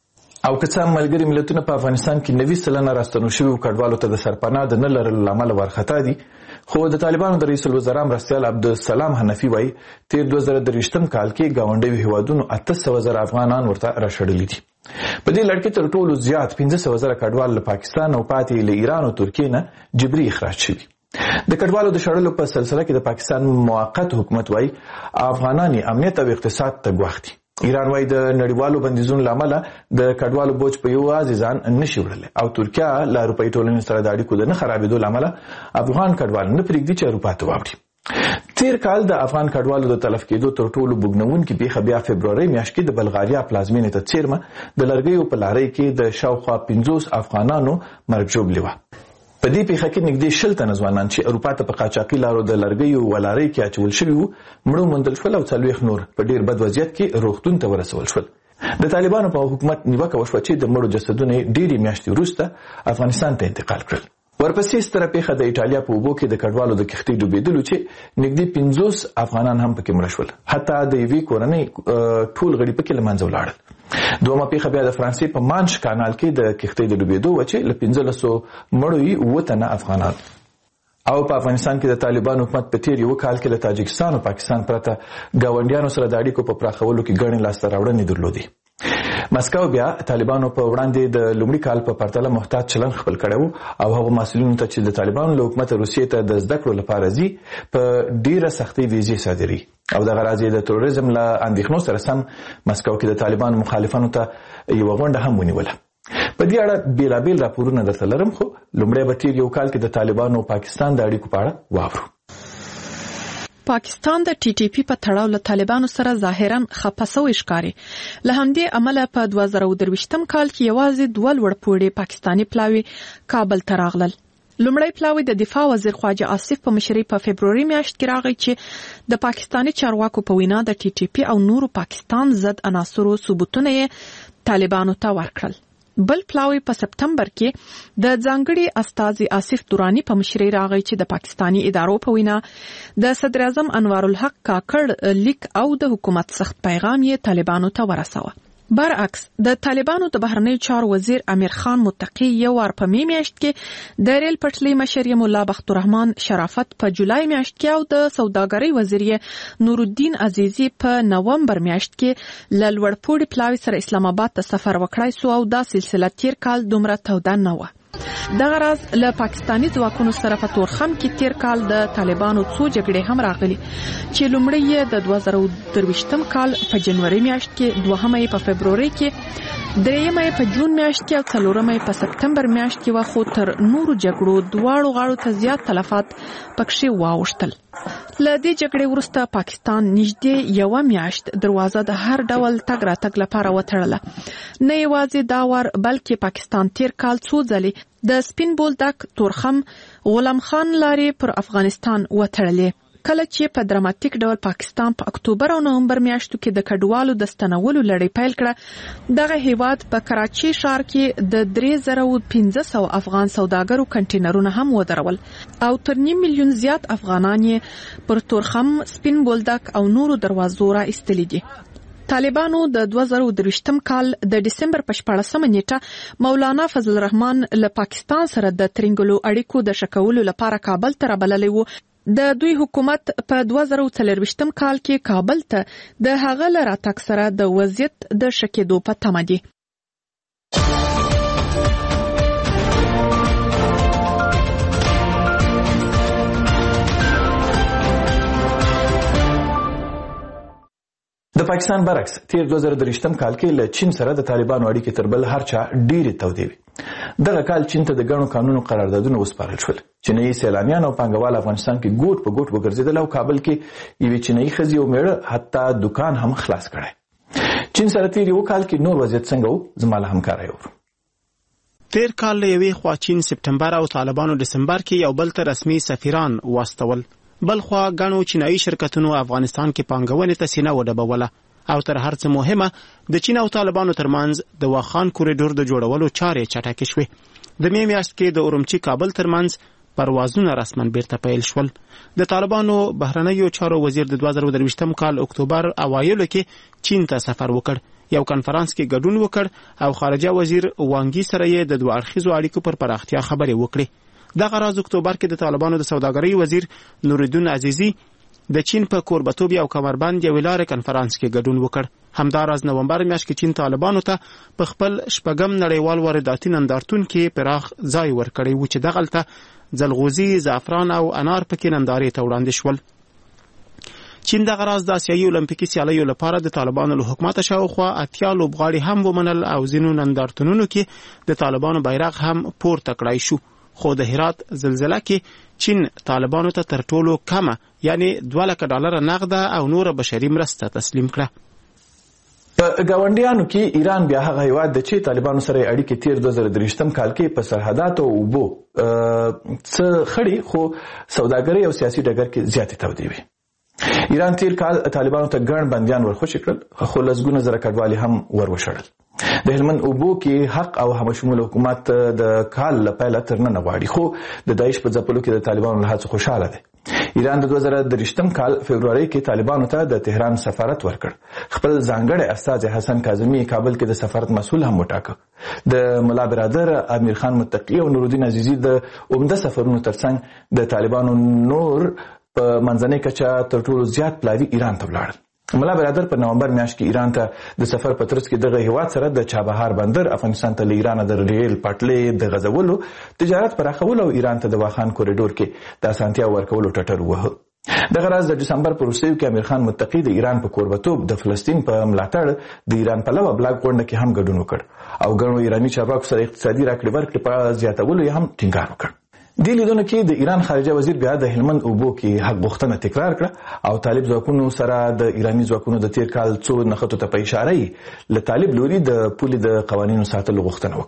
او که څه ملګري ملتونه په افغانستان کې 90% راستنو شویو کډوالو ته د سرپناه د نه لرلو له امله وارخطا دي، خو د طالبانو د رئیس الوزرا مرستیال عبدالسلام حنفي وایي تیر 2023 کال کې ګاونډیو هیوادونو 800,000 افغانان ورته راشړلي دي. په دې لړ کې تر ټولو زیات 15,000 کډوال له پاکستان او پاتې له ایران او ترکیې نه جبري اخراج شوي. د کډوالو د شړلو په سلسله کې د پاکستان موقت حکومت وایي افغانان امنیت او اقتصاد ته ګواښ دي. ایران وایي د نړیوالو بندیزونو له امله د کډوالو بوج په یوازې ځان نشي وړلی، او ترکیه له اروپایي ټولنې سره د اړیکو د نه خرابېدو له امله افغان کډوال نه پرېږدي چې اروپا ته واوړي. تیر کال د افغان کډوالو د تلف کېدو تر ټولو بوږنوونکې پیښه بیا فبروري میاشت کې د بلغاریا پلازمینې ته څیرمه د لرګیو په لارۍ کې د شاوخوا 50 افغانانو مرګ ژوبلې وه. په دې پیښه کې نږدې 60 تنه ځوانان چې اروپا ته په قاچاقي لارو د لرګیو ولارۍ کې اچول شوي وو مړه موندل شول، او 40 نور په ډیر بد وضعیت کې روغتون ته ورسول شول. د طالبانو په حکومت نیوکه وشوه چې د مړو جسدونه ډېرې میاشتې وروسته افغانستان ته انتقال کړل. ورپسې ستره پیښه د ایټالیا په اوبو کې د کډوالو د کښتۍ ډوبېدلو چې نږدې 50 افغانان هم پکې مړه شول، حتی د یوې کورنۍ ټول غړي پکې له منځه ولاړل. دومره پیښه بیا د فرانسې په مانش کانال کې د کښتۍ د ډوبېدو وه چې له 1500 مړو یې 7 تنه افغانان. او په افغانستان کې د طالبان حکومت په تیر یو کال کې له تاجکستان او پاکستان پرته ګاونډیانو سره د اړیکو په پراخولو کې ګڼې لاسته راوړنې درلودې. مسکو بیا طالبانو په وړاندې د لومړي کال په پرتله محتاط چلند خپل کړی و، او هغو مسؤلینو ته چې د طالبانو له حکومت روسیې ته د زده کړو لپاره ځي په ډیره سختۍ ویزې صادري، او دغه راز د تروریزم له اندېښنو سره سم مسکو کې د طالبانو مخالفانو ته یوه غونډه هم ونیوله. په دې اړه بیلابیل راپورونه درته لرم، خو لومړی به تیر یو کال کې د طالبانو او پاکستان د اړیکو په اړه واورو. پاکستان د ټي ټي پی په تړاو له طالبانو سره ظاهرا خپه سوی ښکاري. له همدې امله په 2023 کال کې یوازې 2 لوړپوړي پاکستاني پلاوي کابل ته راغلل. لومړی پلاوی د دفاع وزیر خواجه آصف په مشرۍ په فبروري میاشت کې راغی چې د پاکستاني چارواکو په وینا د ټي ټي پی او نورو پاکستان ضد عناصرو ثبوتونه یې طالبانو ته ورکړل. بل پلاوی په سپتمبر کې د ځانګړي استازي آصف دورانی په مشرۍ راغی چې د پاکستاني ادارو په وینا د صدر اعظم انوار الحق کاکړ لیک او د حکومت سخت پیغام یې طالبانو ته ورساوه. برعکس د طالبانو د بهرنیو چارو وزیر امیر خان متقی یو وار په می میاشت کې د ریل پټلۍ مشر مولا بختالرحمن شرافت په جولای میاشت کې او د سوداګرۍ وزیر نور الدین عزیزی په نومبر میاشت کې ل لوړپوړي پلاوي سره اسلام آباد ته سفر وکړای سو، او دا سلسله تیر کال دومره توده نه و. دغه راز له پاکستاني ځواکونو سره په تورخم کې تیر کال د طالبانو څو جګړې هم راغلي چې لومړی یې د 2023 کال په جنوري میاشت کې، دوهمه یې په فبروري کې، دریمه یې په جون میاشت کې، او څلورمه یې په سپتمبر میاشت کې و. خو تر نورو جګړو دواړو غاړو ته زیات تلفات پکښې واوښتل. له دې جګړې وروسته پاکستان نږدې یوه میاشت دروازه د هر ډول تګ راتګ لپاره وتړله. نه یوازې دا وار بلکې پاکستان تیر کال څو ځلې د سپین بولدک، تورخم، غلام خان لارې پر افغانستان وتړلې. کله چې په دراماتیک ډول پاکستان په اکتوبر او نومبر میاشتو کې د کډوالو د ستنولو لړۍ پیل کړه، دغه هیواد په کراچي ښار کې د 3500 افغان سوداګرو کنټینرونه هم ودرول، او تر 9 میلیون زیات افغانان یې پر تورخم، سپین بولدک او نورو دروازو را ایستلي دي. طالبانو د 2023 کال د ډسمبر په 14 نیټه مولانا فضل الرحمن له پاکستان سره د ترنګلو اړیکو د شکولو لپاره کابل ته رابللی و. د دوی حکومت په 2024 کال کې کابل ته د هغه له راتګ سره د وضعیت د شکېدو په تمه دي. د پاکستان برعکس تیر 2023م کال کې له چین سره د طالبانو اړیکې تر بل هر چا ډېرې تودې وي. دغه کال چین ته د ګڼو قانونو قراردادونه وسپارل شول. چینایي سیلانیان او پانګوال افغانستان کې ګوټ په ګوټ وګرځېدل او کابل کې یوې چینایي ښځې او میړه حتی دکان هم خلاص کړی. چین سره تیر یو کال کې نور وضعیت څنګه و؟ زما له همکاره یو تیر کال له یوې خوا چین سپټمبر او طالبانو دسمبر کې یو بل ته رسمي سفیران واستول، بل خوا ګڼو چینایي شرکتونو افغانستان کې پانګونې ته سینه وډبوله او تر هر څه مهمه د چین او طالبانو ترمنځ د واخان کوریډور د جوړولو چارې چټکې شوې. د مې میاشت کې د اورمچي کابل ترمنځ پروازونه رسما بیرته پیل شول. د طالبانو بهرنیو چارو وزیر د 2023م کال اکتوبر اوایلو کې چین ته سفر وکړ، یو کنفرانس کې ګډون وکړ او خارجه وزیر وانګي سره یې د دوه اړخیزو اړیکو پر پراختیا خبرې وکړې. دغه راز اکتوبر کې د طالبانو د سوداګرۍ وزیر نورالدین عزیزی د چین په کوربتوب یو کمربند یو لارې کنفرانس کې ګډون وکړ. همداراز نومبر میاشت کې چین طالبانو ته په خپل شپږم نړیوال وارداتي نندارتون کې پراخ ځای ورکړی و چې دغلته ځلغوزي، زعفران او انار پکې نندارې ته وړاندې شول. چین دغه راز د آسیایي اولمپیکي سیالیو لپاره د طالبانو له حکومت شاوخوا 80 لوبغاړي هم ومنل او ځینو نندارتونونو کې د طالبانو بیرغ هم پورته کړای شو. خو د هرات زلزلہ کې چین طالبانو ته تر ټولو کمه یعنی $2,00,000 نقده او نور بشري مرسته تسلیم کړه. په ګاونډیانو کې ایران بیا هغه هیواد د چې طالبانو سره اړیکې تیر 2023م کال کې په سرحداتو او اوبو څه خړې خو سوداګرۍ او سیاسي ډګر کې زیاتې تودې وي. ایران تیر کال طالبانو ته ګڼ بندیان ورخوشي کړل خو لسګونه زره کډوالي هم وروشړل. د هلمند اوبو کې حق او همشمول حکومت د کال له پیله تر ننه غواړي خو د داعش په ځپلو کې د طالبانو له هڅو خوشحاله دی. ایران د 2023م کال فبرवरी کې طالبانو ته د تهران سفارت ورکړ. خپل ځانګړی استازی حسن کاظمی کابل کې د سفارت مسؤل هم وټاکه. د ملا برادر امیر خان متقی او نورالدین عزیزی د عمده سفرونو ترڅنګ د طالبانو نور په منځنۍ کچه تر ټولو زیات پلاوي ایران ته ولاړل. ملا برادر په نومبر میاشت کې ایران ته د سفر په ترڅ کې دغه هیواد سره د چابهار بندر، افغانستان ته له ایران د ریل پټلۍ د غځولو، تجارت پراخولو او ایران ته د واخان کوریډور کې د اسانتیا ورکولو ټټر ووهه. دغه راز د دسمبر په وروستیو کې امیر خان متقی د ایران په کوربتوب د فلسطین په ملاتړ د ایران پلوه بلاک غونډه کې هم ګډون وکړ او ګڼو ایراني چارواکو سره اقتصادي راکړې ورکړې په زیاتولو یې هم ټینګار وکړ. دې لیدونو کې د ایران خارجه وزیر بیا د هلمند اوبو کې حق غوښتنه تکرار کړه او طالب ځواکونو سره د ایراني ځواکونو د تیر کال څو نښتو ته په اشاره یې له طالب لوري د پولې د قوانینو ساتلو غوښتنه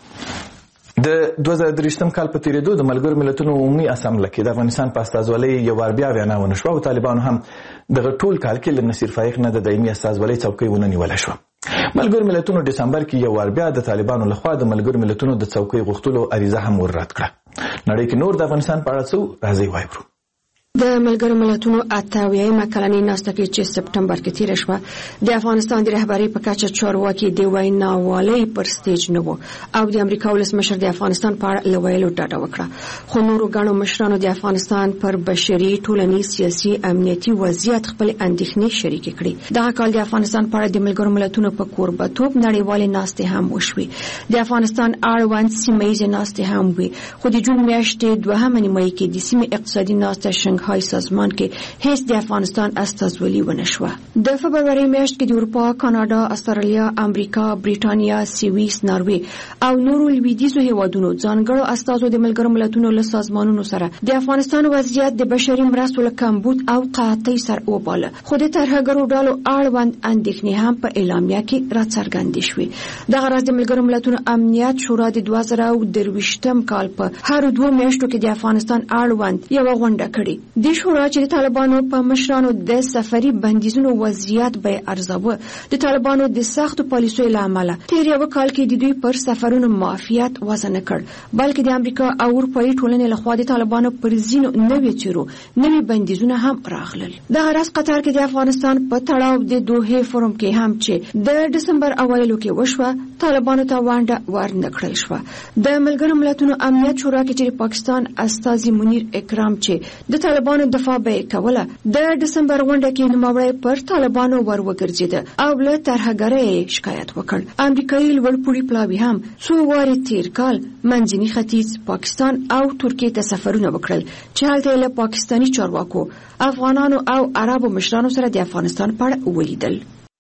وکړه. د 2023م کال په تیریدو د ملګرو ملتونو عمومي اسامبله کې د افغانستان په استازولۍ یو وار بیا وینا ونه شوه او طالبانو هم دغه ټول کال کې له نصیر فایق نه د دایمي استازولۍ څوکۍ ونه نیوله شوه. ملګرو ملتونو دسمبر کې یو وار بیا د طالبانو لخوا د ملګرو ملتونو د څوکۍ غوښتلو عریضه هم ور رد کړه. نړۍ کې نور د افغانستان په اړه څه راځي وایو. د ملګرو ملتونو 88مه کلنۍ ناسته کې چې سپټمبر کې تیر شوه د افغانستان د رهبری په کچه چارواکي د ویناوالۍ پر سټیج نه وو او د امریکا ولسمشر د افغانستان په اړه لویلو ډاډه وکړه. خو نورو ګڼو مشرانو د افغانستان پر بشري، ټولنیز، سیاسي، امنیتي وضعیت خپل اندېښنې شریکې کړې. دغه کال د افغانستان په اړه د ملګرو ملتونو په کوربتوب نړیوالې ناستې هم وشوې. د افغانستان اړوند سیمه ییزې ناستې هم وي خو د جون میاشتې دوهمه نیمایي کې د سیمې اقتصادي ناسته های سازمان کې هیڅ د افغانستان استازولي ونه شوه. د فبرवरी میاشت کې د اروپا، کاناډا، استرالیا، امریکا، بریټانیا، سویس، ناروې او نورو لویدیځو هیوادونو ځانګړو استازو د ملګرو ملتونو له سازمانونو سره د افغانستان وضعیت د بشري مرستو له کمبود او قحطۍ سره وباله. خو د ترهګرو ډلو اړوند اندېښنې هم په اعلامیه کې راڅرګندې شوې. دغه راز د ملګرو ملتونو امنیت شورا د 2023م کال په هر 2 میاشتو کې د افغانستان اړوند یو غونډه کړې. د شورا چې د طالبانو په مشرانو د سفري بندیزونو وضعیت به ارزاوه د طالبانو د سختو پالیسیو له امله تیر یو کال کې د دوی پر سفرونو معافیت وضع نه کړ بلکې د امریکا او اروپایي ټولنې لخوا د طالبانو پر ځینو نوې چیرو نوې بندیزونه هم راغلل. د راز قطر کې د افغانستان په تړاو د دوه فورم کې هم چې د دسمبر اوایلو کې وشوه طالبانو ته وانډه ورنکړل شوه. د ملګرو ملتونو امنیت شورا کې چې پاکستان استازي منیر اکرام چې د طالبانو دفاع به کوله د دسمبر غونډه کې نوموړی پر طالبانو ور وګرځید او له ترهګرۍ شکایت وکړ. امریکایي لوړپوړي پلاوي هم څو وارې تیر کال منځني ختیځ، پاکستان او ترکیې ته سفرونه وکړل چې هلته له پاکستاني چارواکو، افغانانو او عربو مشرانو سره د افغانستان په اړه ولیدل.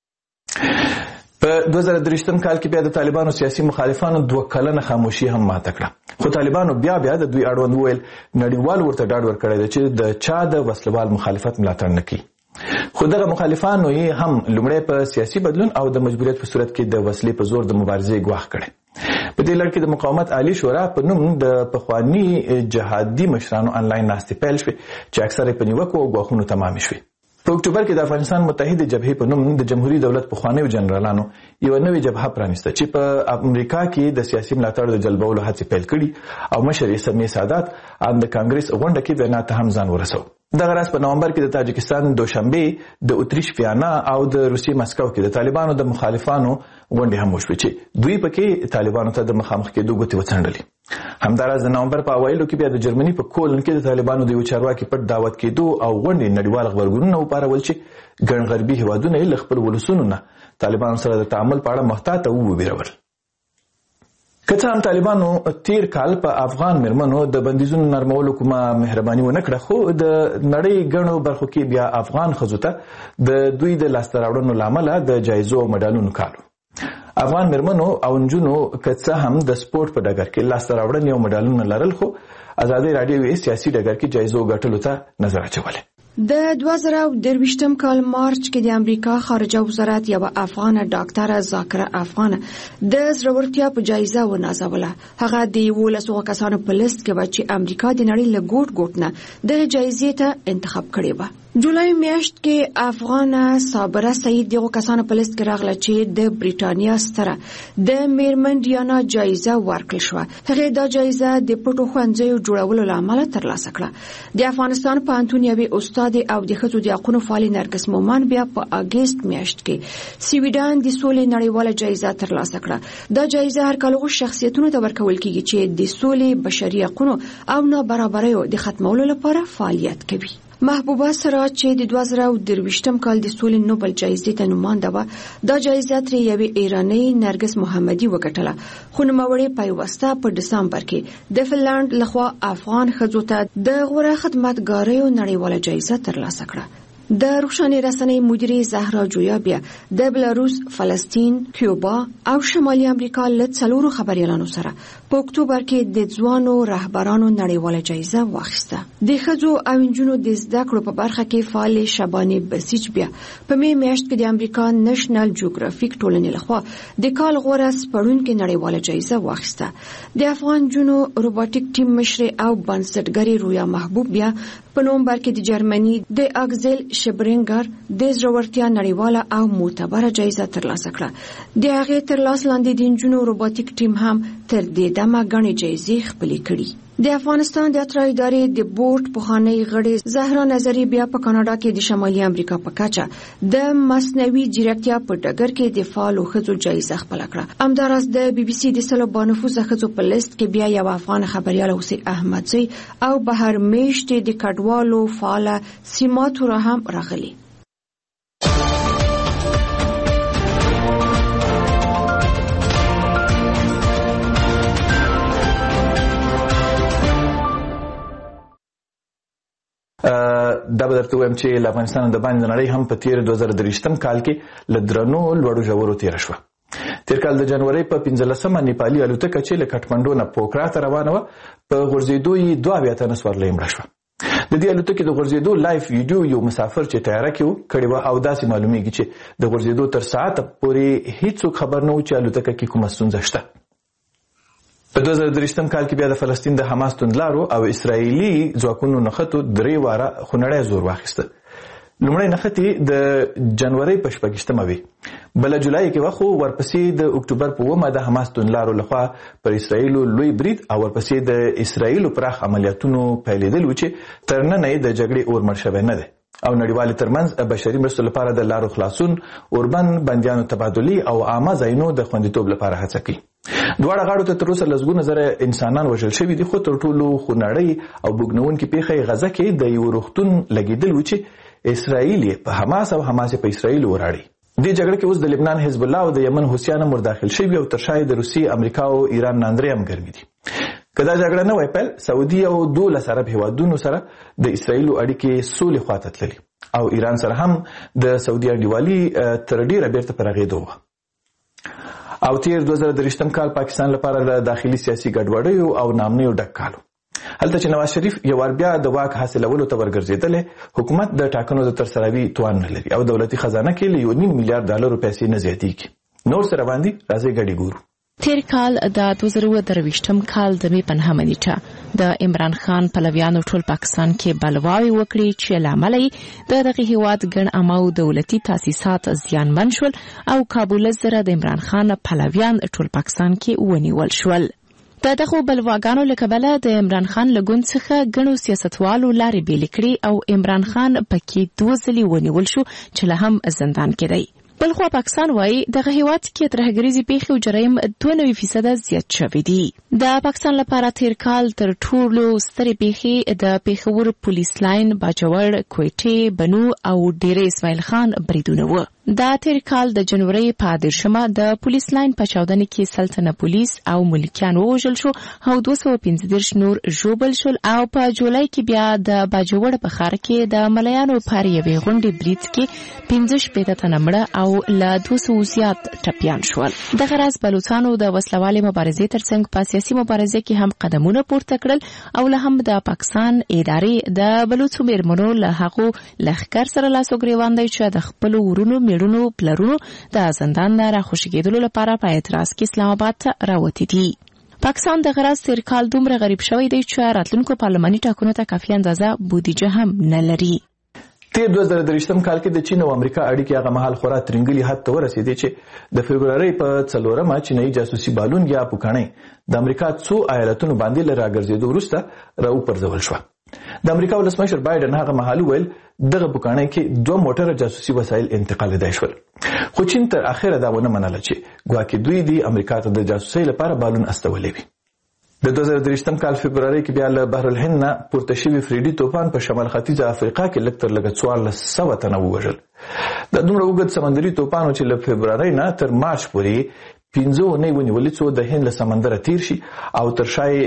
په 2023م کال کې بیا د طالبانو سیاسي مخالفانو 2 کلنه خاموشي هم ماته کړه، خو طالبانو بیا د دوی اړوند وویل نړیوال ورته ډاډ ورکړی دی چې د چا د وسلوال مخالفت ملاتړ نه کوي. خو دغه مخالفانو یې هم لومړی په سیاسي بدلون او د مجبوریت په صورت کې د وسلې په زور د مبارزې ګواښ کړي. په دې لړ کې د مقاومت عالی شورا په نوم د پخواني جهادي مشرانو انلاین ناستې پیل شوې چې اکثره په نیوکو او ګواښونو تمام شوې. په اکتوبر کې د افغانستان متحده جبهې په نوم د جمهوریت دولت پخوانیو جنرالانو یو نوې جبهه پرانیسته چې په امریکا کې د سیاسي ملاتړ د جلبولو هڅې پیل کړي او مشر یې سمیع سادات ان د کانګرس غونډه کې وینا ته هم ځان ورسو. دغه راز په نومبر کې د تاجکستان دوشنبه د اتریش ویانا او د روسیې مسکو کې د طالبانو د مخالفانو غونډې هم وشوې چې دوی پکې طالبانو ته د مخامخ کېدو ګوتې وڅنډلې. همداراز د نومبر په اوایلو کې بیا د جرمني په کولن کې د طالبانو د یو چارواکي پټ دعوت کېدو او غونډې نړیوال خبرګونونه وپارول چې ګڼ غربي هیوادونه یې له خپل ولسونو نه طالبانو سره د تعامل په اړه محتاط وویرول. که څه هم طالبانو تیر کال په افغان مېرمنو د بندیزونو نرمولو کومه مهرباني ونه کړه، خو د نړۍ ګڼو برخو کې بیا افغان ښځو ته د دوی د لاسته راوړنو له امله د جایزو او مډالونو کالو. افغان مېرمنو او نجونو که څه هم د سپورټ په ډګر کې لاسته راوړنې او مډالونه لرل، خو ازادي راډیو یې سیاسي ډګر کې جایزو ګټلو ته نظر اچولی. د 2023م کال مارچ کې د امریکا خارجه وزارت یو افغان ډاکټره ذاکره افغان د زړورتیا په جایزه ونازوله. هغه د 11 کسانو په لیست کې و چې امریکا د نړۍ له ګوټ ګوټ نه د جایزې ته انتخاب کړی و. جولای میاشت کې افغان صابره سعید دغه کسانو په لیست کې راغله چې د بریټانیا ستره د میرمن ډیانا جایزه ورکړل شو. هغه دا جایزه د پټو خوندزیو جوړولو لامل ترلاسه کړه. د افغانستان پوهنتون یوې استاد او د ښځو د حقوقو فعال نرګس مومن بیا په اگست میاشت کې سویډن د سولې نړیواله جایزه ترلاسه کړه. دا جایزه هر کال شخصیتونو ته ورکول کیږي چې د سولې، بشري حقوقو او نابرابریو د ختمولو لپاره فعالیت کوي. محبوبه سراج چې د 2023م کال د سولې نوبل جایزې ته نومانده و، دا جایزه تر یوې ایرانی نرګس محمدي وګټله، خو نوموړې پیوسته په دسمبر کې د فنلند لخوا افغان ښځو ته د غوره خدمتګاریو نړیواله جایزه ترلاسه کړه. د روښانه رسنۍ مدیره زهرا جویا بیا د بلاروس، فلسطین، کیوبا او شمالي امریکا له څلورو خبريالانو سره په اکتوبر کې د ځوانو رهبرانو نړیواله جایزه واخیسته. د ښځو او نجونو د زده کړو په برخه کې فعال شبانه بسیج بیا په می میاشت کې د امریکا نېشنل جیوګرافیک ټولنې لخوا د کال غوره سپړونکو نړیواله جایزه واخیسته. د افغان جنو روبوټیک ټیم مشر او بنسټګر رویا محبوب بیا په نومبر کې د جرمني د اګزل شبرینګر د زړورتیا نړیواله او معتبره جایزه ترلاسه کړه. د هغه ترلاسه لاندې د جنو روبوټیک ټیم هم تر دې دمه غني جایزې خپلې کړې. د افغانستان د اترا ادارې د بورډ پخوانی غړي زهرا نظری بیا په کاناډا کې د شمالي امریکا په کچه د مصنوعي ځیرکتیا په ډګر کې د فعالو ښځو جایزه خپل کړه. همداراز د بي بي سي د سلو بانفوذه ښځو په لیست کې بیا یو افغان خبريال حسین احمدزی او بهر میشت د کډوالو فعال سیماتو را هم راغلي. دا به درته وایم چې له افغانستان د باندې نړۍ هم په تیر 2023م کال کې له درنو لوړو ژورو تیر شوه. تیر کال د جنوري په 15مه نیپالي الوتکه چې له کټمنډو نه پوکرا ته روانه وه په غورځېدو یې 22 تنه سورلۍ مړه شوه. د دې الوتکې د غورځېدو لایف ویډیو یو مسافر چې طیاره کې کړی و او داسې معلومیږي چې د غورځېدو تر ساعت پورې هیڅوک خبر نه و چې الوتکه کې کومه ستونزه شته. په 2023م کال کې بیا د فلسطین د حماس توندلارو او اسرایلی ځواکونو نښتو 3 واره خونړی زور واخیسته. لومړی نښتې د جنوري په 28مه وي، بل جولای کې وخو ورپسې د اکتوبر په 9مه د حماس توندلارو لخوا پر اسرایلو لوی برید او ورپسې د اسرایلو پراخ عملیاتونو پیلېدل و چې تر ننه د جګړې اور مړ شوی نه دی او نړیوال ترمنځ بشري مرستو لپاره د لارو خلاصون، اوربن بندیانو تبادلي او عامه ځایونو د خوندیتوب لپاره هڅه کوي. دواړه غاړو ته تر اوسه لسګونه زره انسانان وژل شوي دي، خو تر ټولو خونړۍ او بوږنوونکې پیښه غزه کې د یو روغتون لګېدل و چې اسرائیل په حماس او حماس په اسرائیل وراړي. دې جګړه کې اوس د لبنان حزب الله او د یمن حوثیان هم داخل شوي او تر شا د روسیې، امریکا او ایران ناندرې هم ګرمي دي. که دا جګړه نه وای پیل، سعودي او 12 عرب هیوادونو سره د اسرائیل اړیکې سولې خواته تللي او ایران سره هم د سعودي انډیوالي تر ډیره بیرته پر غېدو وه. او تیر 2023 کال پاکستان لپاره د داخلي سیاسي ګډوډیو او نامنیو ډک کالو. هلته چې نواز شریف یو ور بیا د واک حاصلولو ته ورګرځېدل، حکومت د ټاکنو د ترسروي توان نه لري او دولتي خزانه کې له $1.5 میلیارډ پیسې نه زیاتېږي. نور سره باندې راځي ګډي ګورو. تیر کال د 2023 کال د می په 9 نیټه د عمران خان پلویانو ټول پاکستان کې بلواوي وکړي چې لامل یې دغه هیواد ګڼ عامو دولتي تاسیسات زیانمن شول او کابل سره د عمران خان پلویان ټول پاکستان کې ونیول شول. د دغه بلواګانو لکبله د عمران خان لګون څخه ګڼو سیاستوالو لارې بیل کړي او عمران خان پکې 2 ځلې ونیول شو چې له هم زندان کې دی. بلخوا پاکستان وایي دغه هیواد کې ترهګریزي پیښې او جرایم 92% زیات شوي دي. د پاکستان لپاره تیر کال تر ټولو سترې پیښې د پیښور پولیس لاین، باجوړ، کوټې، بنو او ډیره اسماعیل خان بریدونه وو. دا تیر کال د جنوري په 10 د پولیس لاین په چاودنه کې سلطنه پولیس او ملکیان وژل شو او 215 نور ژوبل شول او په جولای کې بیا د باجوړ په ښار کې د ملایانو پر یوې غونډې برید کې 15 تنه مړه او له 200 زیات ټپیان شول. دغه راز بلوچستانو د وسلوالې مبارزې ترڅنګ په سیاسي مبارزه کې هم قدمونه پورته کړل او له هم د پاکستان ادارې د بلوچستان میرمنو له هغو لښکر سره لاس وګریوان دی چې د خپل ورونو میړونو پلرونو د زندان نه راخوشګېدلو لپاره په اعتراض کې اسلام آباد ته راوتي دي. پاکستان د غرض تیر کال دومره غریب شوی دی چې راتلونکو پارلماني ټاکنو ته کافي اندازه بودیجه هم نه لري. تیر 2023 کال کې د چین او امریکا اړیکې هغه مهال خورا ترنګلي حد ته ورسېدې چې د فبرवरी په 4 چینایي جاسوسي بالون یا پوکاڼې د امریکا څو ایالتونو باندې لراګرځېدو وروسته راوپرځول شو. د امریکا ولسمشر بایدن هغه مهال ویل دغه پوکاڼې کې 2 موټر جاسوسي وسایل انتقالېدای شول، خو چین تر اخره دا ونه منله چې ګواکې دوی د امریکا ته د جاسوسۍ لپاره بالون استولې وي. د 2023 کال فبرवरी کې بیا له بحر الهند نه پورته شوي فریډي طوفان په شمال ختیځ افریقا کې لږ تر لږه 1400 تنه ووژل. د دومره اوږد سمندري طوفان چې له فبرवरी نه تر مارچ پورې 15 اونۍ ونیولې څو د هند له سمندره تیر شي او تر شای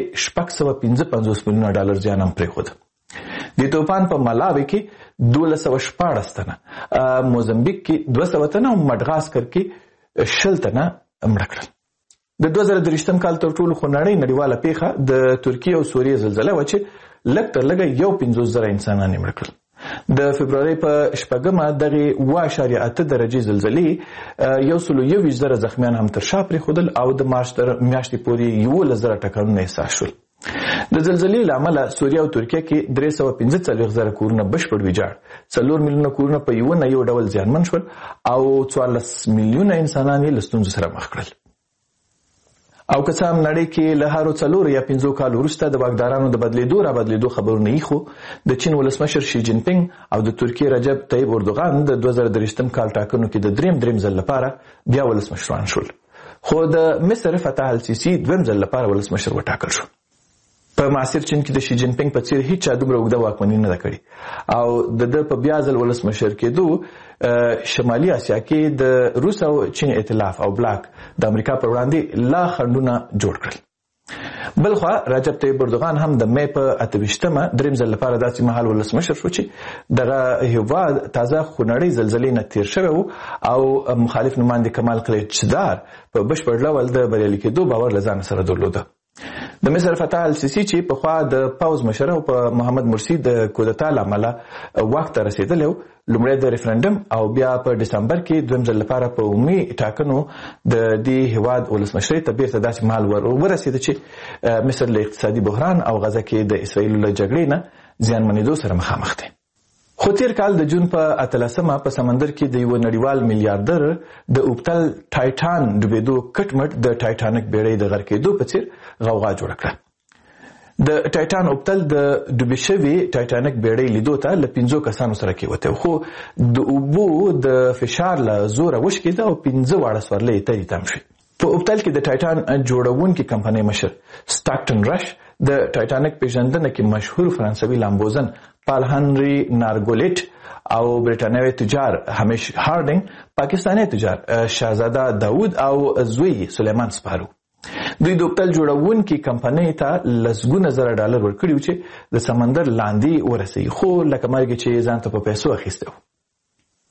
$655 میلیونه زیان هم پرېښود. د طوفان په ملاوي کې 1214 تنه، موزمبیک کې 200 تنه او مډغاسکر کې 20 تنه مړه کړل. د 2023 کال تر ټولو خونړۍ نړیواله پیښه د ترکیه او سوریې زلزلې و چې لږ تر لږه 1.50 انسانان مړه کړل. د فبرवरी په 8 دغه 1.8 درجه زلزلې 121,000 زخمیان هم تر شا پرېښودل او د مارچ تر میاشتې پورې 11,000 ټکانونه احساس شول. د زلزلې له امله سوریه او ترکیه کې 345,000 کورونه بشپړ ویجاړ، 4 میلیونه کورونه په یو ډول زیانمن شول او 14 میلیونه انسانان یې له ستونزو سره مخ کړل. او که څه هم نړۍ کې له هارو 4 یا 5 کال وروسته د واکدارانو د بدلیدو خبرونه یې، خو د چین ولسمشر شي جین پینګ او د ترکیې رجب طیب اردوغان د 2023 کال ټاکنو کې د دریم ځل لپاره بیا ولسمشران شول، خو د مصر فتح السیسی دویم ځل لپاره ولسمشر وټاکل شو. په معاصر چین کې د شي جین پینګ په څیر هیڅ چا دومره اوږده واکمني نه ده کړې او د په بیا ځل ولسمشر کېدو شمالي اسیا کې د روس او چین ائتلاف او بلاک د امریکا پر وړاندې لا خنډونه جوړ کړل. بلخوا رجب طیب اردوغان هم د مې په 28 دریم ځل لپاره داسې مهال ولسمشر شو چې دغه هیواد تازه خونړۍ زلزلې نه تیر شوی و او مخالف نماینده کمال کلیچدار په بشپړ ډول د بریالي کېدو باور له ځان سره درلوده. د مصر فتح السیسی چې په خوا د پاوز مشر او په محمد مرسی د کودتا لامل وخت رسیدلی و، لومړی د ریفرندم او بیا په دسمبر کې دویم ځل لپاره په عمومي ټاکنو د دې هیواد ولسمشرۍ ته بیرته داسې مهال ورسېده چې مصر له اقتصادي بحران او غزه کې د اسرائیلو له جګړې نه زیانمنېدو سره مخامخ دی. خو تیر کال د جون په 18 په سمندر کې د یو نړیوال میلیارډر د اوبتل ټایټان ډوبېدو کټمټ د ټایټانیک بیړۍ د غرق کېدو په څیر غوغا جوړه کړه. د ټایټان اوبتل د ډوبې شوي ټایټانیک بیړۍ لیدو ته له 5 کسانو سره کېوته، خو د اوبو د فشار له زوره وشکېده او 15 واړه سورلۍ ته تم شوې. په اوبتل کې د ټایټان جوړونکي کمپنۍ مشر سټاکټن رش د ټایټانیک پیژندنه کې مشهور فرانسوي لامبوزن پال هنری نارګولیټ او برټانوي تجار همیش هارډینګ، پاکستاني تجار شاهزاده داود او زوی سلیمان سپارو دوی د اوبتل جوړونکي کمپنۍ ته لسګونه زره ډالر ورکړي چې د سمندر لاندې ورسوي، خو لکه مرګ چې ځان ته په پیسو اخیسته.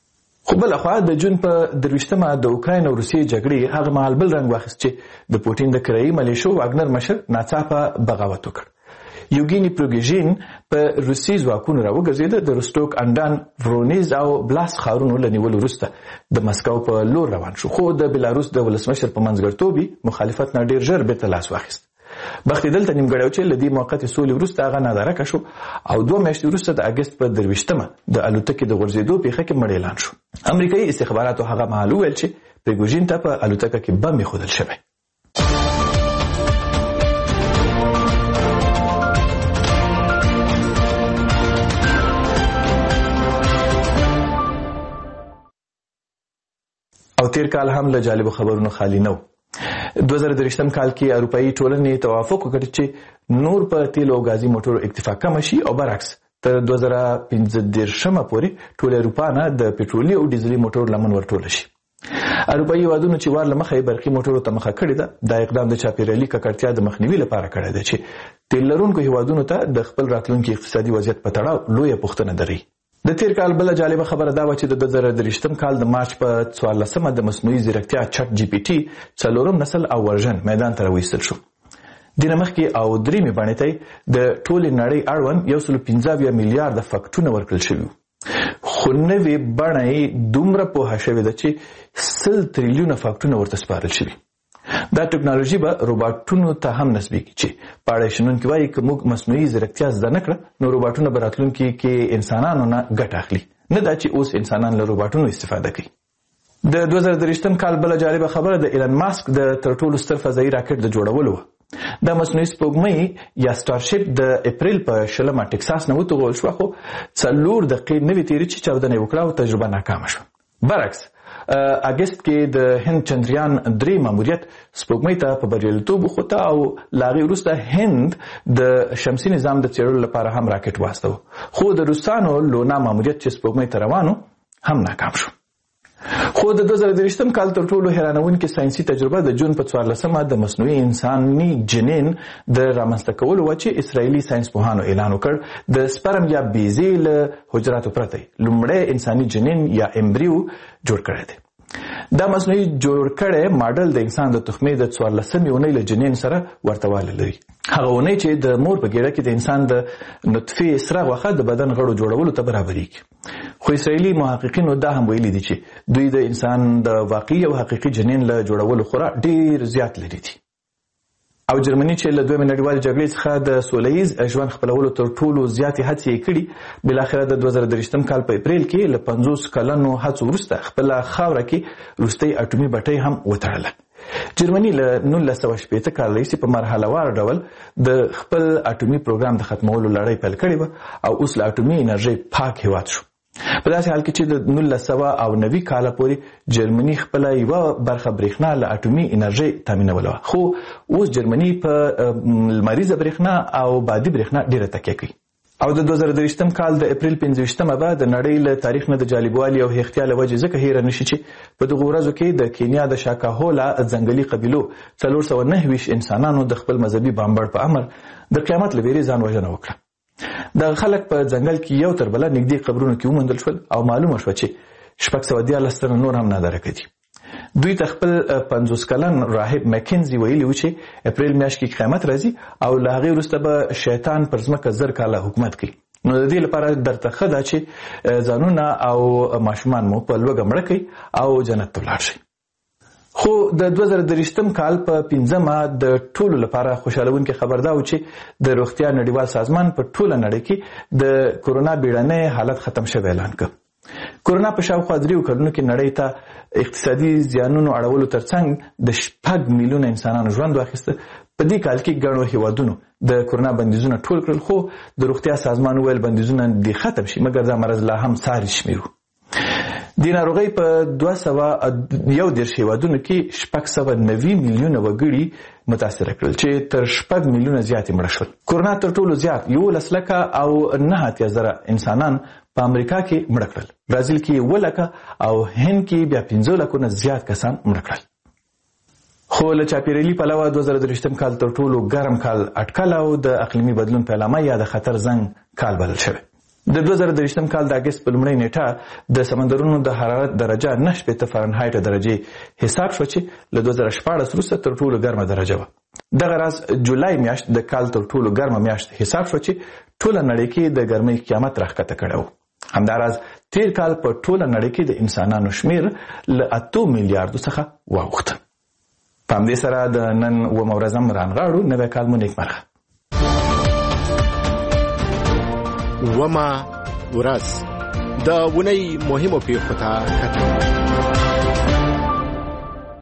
خو بل خو د جون په 23مه د اوکراین او روسیې جګړې هغه مهال بل رنګ واخیست چې د پوتین د کرایي ملیشو واګنر مشر ناڅاپه بغاوت وکړ. یوګینی پروګیژین په روسي ځواکونو راوګرځید. د روستوک، اندان، ورونیز او بلاس ښارونو له نیولو وروسته د مسکو په لور روان شو، خو د بلاروس د ولسمشر په منځګړیتوب مخالفت نه ډیر ژر بیرته لاس واخیست. بخت دلته نیمګړی چې لدی موقتي سولې وروسته هغه نادارکه شو او 2 میاشتې وروسته د اگست په 23مه د الوتکې د غورځېدو پیښه کې مړ اعلان شو. امریکایي استخباراتو هغه مهال وویل چې پریګوژین ته په الوتکه کې بم ایښودل شوی. او تیر کال هم له جالب خبرونو خالی نه و. 2023 کال کې اروپאי ټولنې توافق وکړ چې نور په تیلو او غازي موټرو اکتفا کم شي او برعکس تر 2015 پورې ټول اروپا نه د پټرولي او ډیزلي موټرو لمن ورټول شي. اروپאי هیوادونو چې وار لمخې برقي موټرو ته مخه کړې ده، دا اقدام د چاپیریالي ککړتیا د مخنیوي لپاره کړی دی چې تیل لرونکو هیوادونو ته د خپل راتلونکي اقتصادي وضعیت په تړاو لویه پوښتنه دري. د تیر کال بل جالب خبره دا و چې د 2023 کال د مارچ په 14مه د مصنوعي ځیرکتیا چټ جی پی ټي 4 نسل او ورژن میدان ته راوستل شو. دینه مخکې او دریمه باندې ته د ټولې نړۍ اړوند 115 میلیارډ فکټونه ورکړل شوی. خو نوې باندې دومره په هښوي د چې 100 تریلیون فکټونه ورته سپارل شوی. دا ټکنالوژي به روباټونو ته هم نسبي کی چې پاړې شنونکي وایي چې موږ مصنوعي ځیرکتیا زده نکړه نو روباټونه به راتلونکي کې انسانانو نه ګټه اخلي، نه دا چې اوس انسانان له روباټونو استفاده کوي. د 2023 کال بل جالب خبره د ایلن ماسک د تر ټولو ستر فضایي راکټ د جوړولو و. د مصنوعي سپوږمۍ یا سټارشپ د اپریل په 20 ټکساس نه وټغول شو، خو 4 دقیقې نوې تیری چې چاودنه وکړه او تجربه ناکامه شوه. برعکس اگست کې د هند چندریان 3 ماموریت سپوږمۍ ته په بریالیتوب وخوته او لاغي وروسته هند د شمسي نظام د څېړلو لپاره هم راکټ واستو، خو د روسانو لونا ماموریت چې سپوږمۍ ته روانو هم ناکام شو. خو د 2023 کال تر ټولو حیرانونکې ساينسي تجربه د جون په 14مه د مصنوعي انساني جنین د رامنځته کولو و چې اسرایلی ساينس پوهانو اعلان وکړ د سپرم یا بیزې له حجراتو پرته لومړی انساني جنین یا امبریو جوړ کړی دی. دا مصنوعي جوړ کړی ماډل د انسان د تخمې د 14مې اونۍ له جنین سره ورتوالی لري. هغه اونۍ چې د مور په ګیډه کې د انسان د نطفه سره غوښه د بدن غړو جوړولو ته برابرېږي. خو اسرائیلي محققینو دا هم ویلي دي چې دوی د انسان د واقعي او حقیقي جنین له جوړولو خورا ډیر زیات لري دي. او جرمني چې له دویمه نړیوالې جګړې څخه د سولهییز ژوند خپلولو تر ټولو زیاتې هڅې کړي، بل اخر د 2023 کال په اپریل کې له 50 کلونو هڅو وروسته خپل خاوره کې روستي اټومي بټۍ هم وتړله. جرمني له 1980 کال راهیسې په مرحله وار ډول د خپل اټومي پروګرام د ختمولو لړۍ پیل کړې و او اوس له اټومي انرژي پاک هیواد شو. په داسې حال کې چې د 1990 کال پورې جرمني خپل یو برخه برېښنا له اټومي انرژي تامینوله، خو اوس جرمني په لمریزه برېښنا او بادي برېښنا ډیره تکیه کوي. او د 2023 کال د اپریل 15مه به د نړۍ له تاریخ نه د جالبوالي او احتیال وجې ځکه هیر نشي چې په دغه ورځو کې د کینیا د شاکاهولا ځنګلي قبيلو 429 انسانانو د خپل مذهبي بامبړ په امر د قیامت لپاره ځان وژنه وکړه. د خلک په ځنګل کې یو تر بل نږدې قبرونو کې ومندل شول او معلومه شو چې 614 تنه نور هم نادرکه دي. دوی خپل 50 کلن راهب مکینزي ویلي و چې اپریل میاشت کې قیامت راځي او له هغې وروسته به شیطان پر ځمکه 1000 کاله حکومت کوي. نو د دې لپاره درته ښه ده چې ځانونه او ماشومان مو په لوږه مړه کړئ او جنت ته ولاړ شئ. خو د 2023 کال په 15مه د ټولو لپاره خوشالونکې خبر دا و چې د روغتیا نړیوال سازمان په ټوله نړۍ کې د کورونا بیړنۍ حالت ختم شوی اعلان کړ. کورونا په شاوخوا 3 کلونو کې نړۍ ته اقتصادي زیانونو اړولو ترڅنګ د 6 میلیونه انسانانو ژوند واخیسته. په دې کال کې ګڼو هیوادونو د کورونا بندیزونه ټول کړل، خو د روغتیا سازمان ویل بندیزونه دې ختم شي مګر دا مرض لا هم ساري شمیرو. د ناروغۍ په 211 هیوادونو کې 690 میلیونه وګړي متاثر کړل چې تر 6 میلیونه زیات مړه شول. کورونا تر ټولو زیات 1,9,000 انسانان په امریکا کې مړه کړل، برازیل کې 1,00,000 او هند کې بیا 15,00,000 زیات کسان مړه کړل. خو له چاپیریالي پلوه 2023 کال تر ټولو ګرم کال اټکل او د اقلیمي بدلون په علامه یا د خطر زنګ کال بلل شوی. د 2023م کال د اگست په لومړۍ نیټه د سمندرونو د حرارت درجه 9 فارنهایت درجه حساب شو چې له 2014 وروسته تر ټولو ګرمه درجه و. دغه راز جولای میاشت د کال تر ټولو ګرمه میاشت حساب شو چې ټوله نړۍ کې د ګرمۍ قیامت راښکته کړو. همداراز تیر کال په ټوله نړۍ کې د انسانانو شمیر له 8 میلیارډ څخه واوښت. په همدې سره د نن و مورزم رانغاړو نوې کال مو نیکمرغه. وما ورځ د ونې مهمو پیښو ته کتل.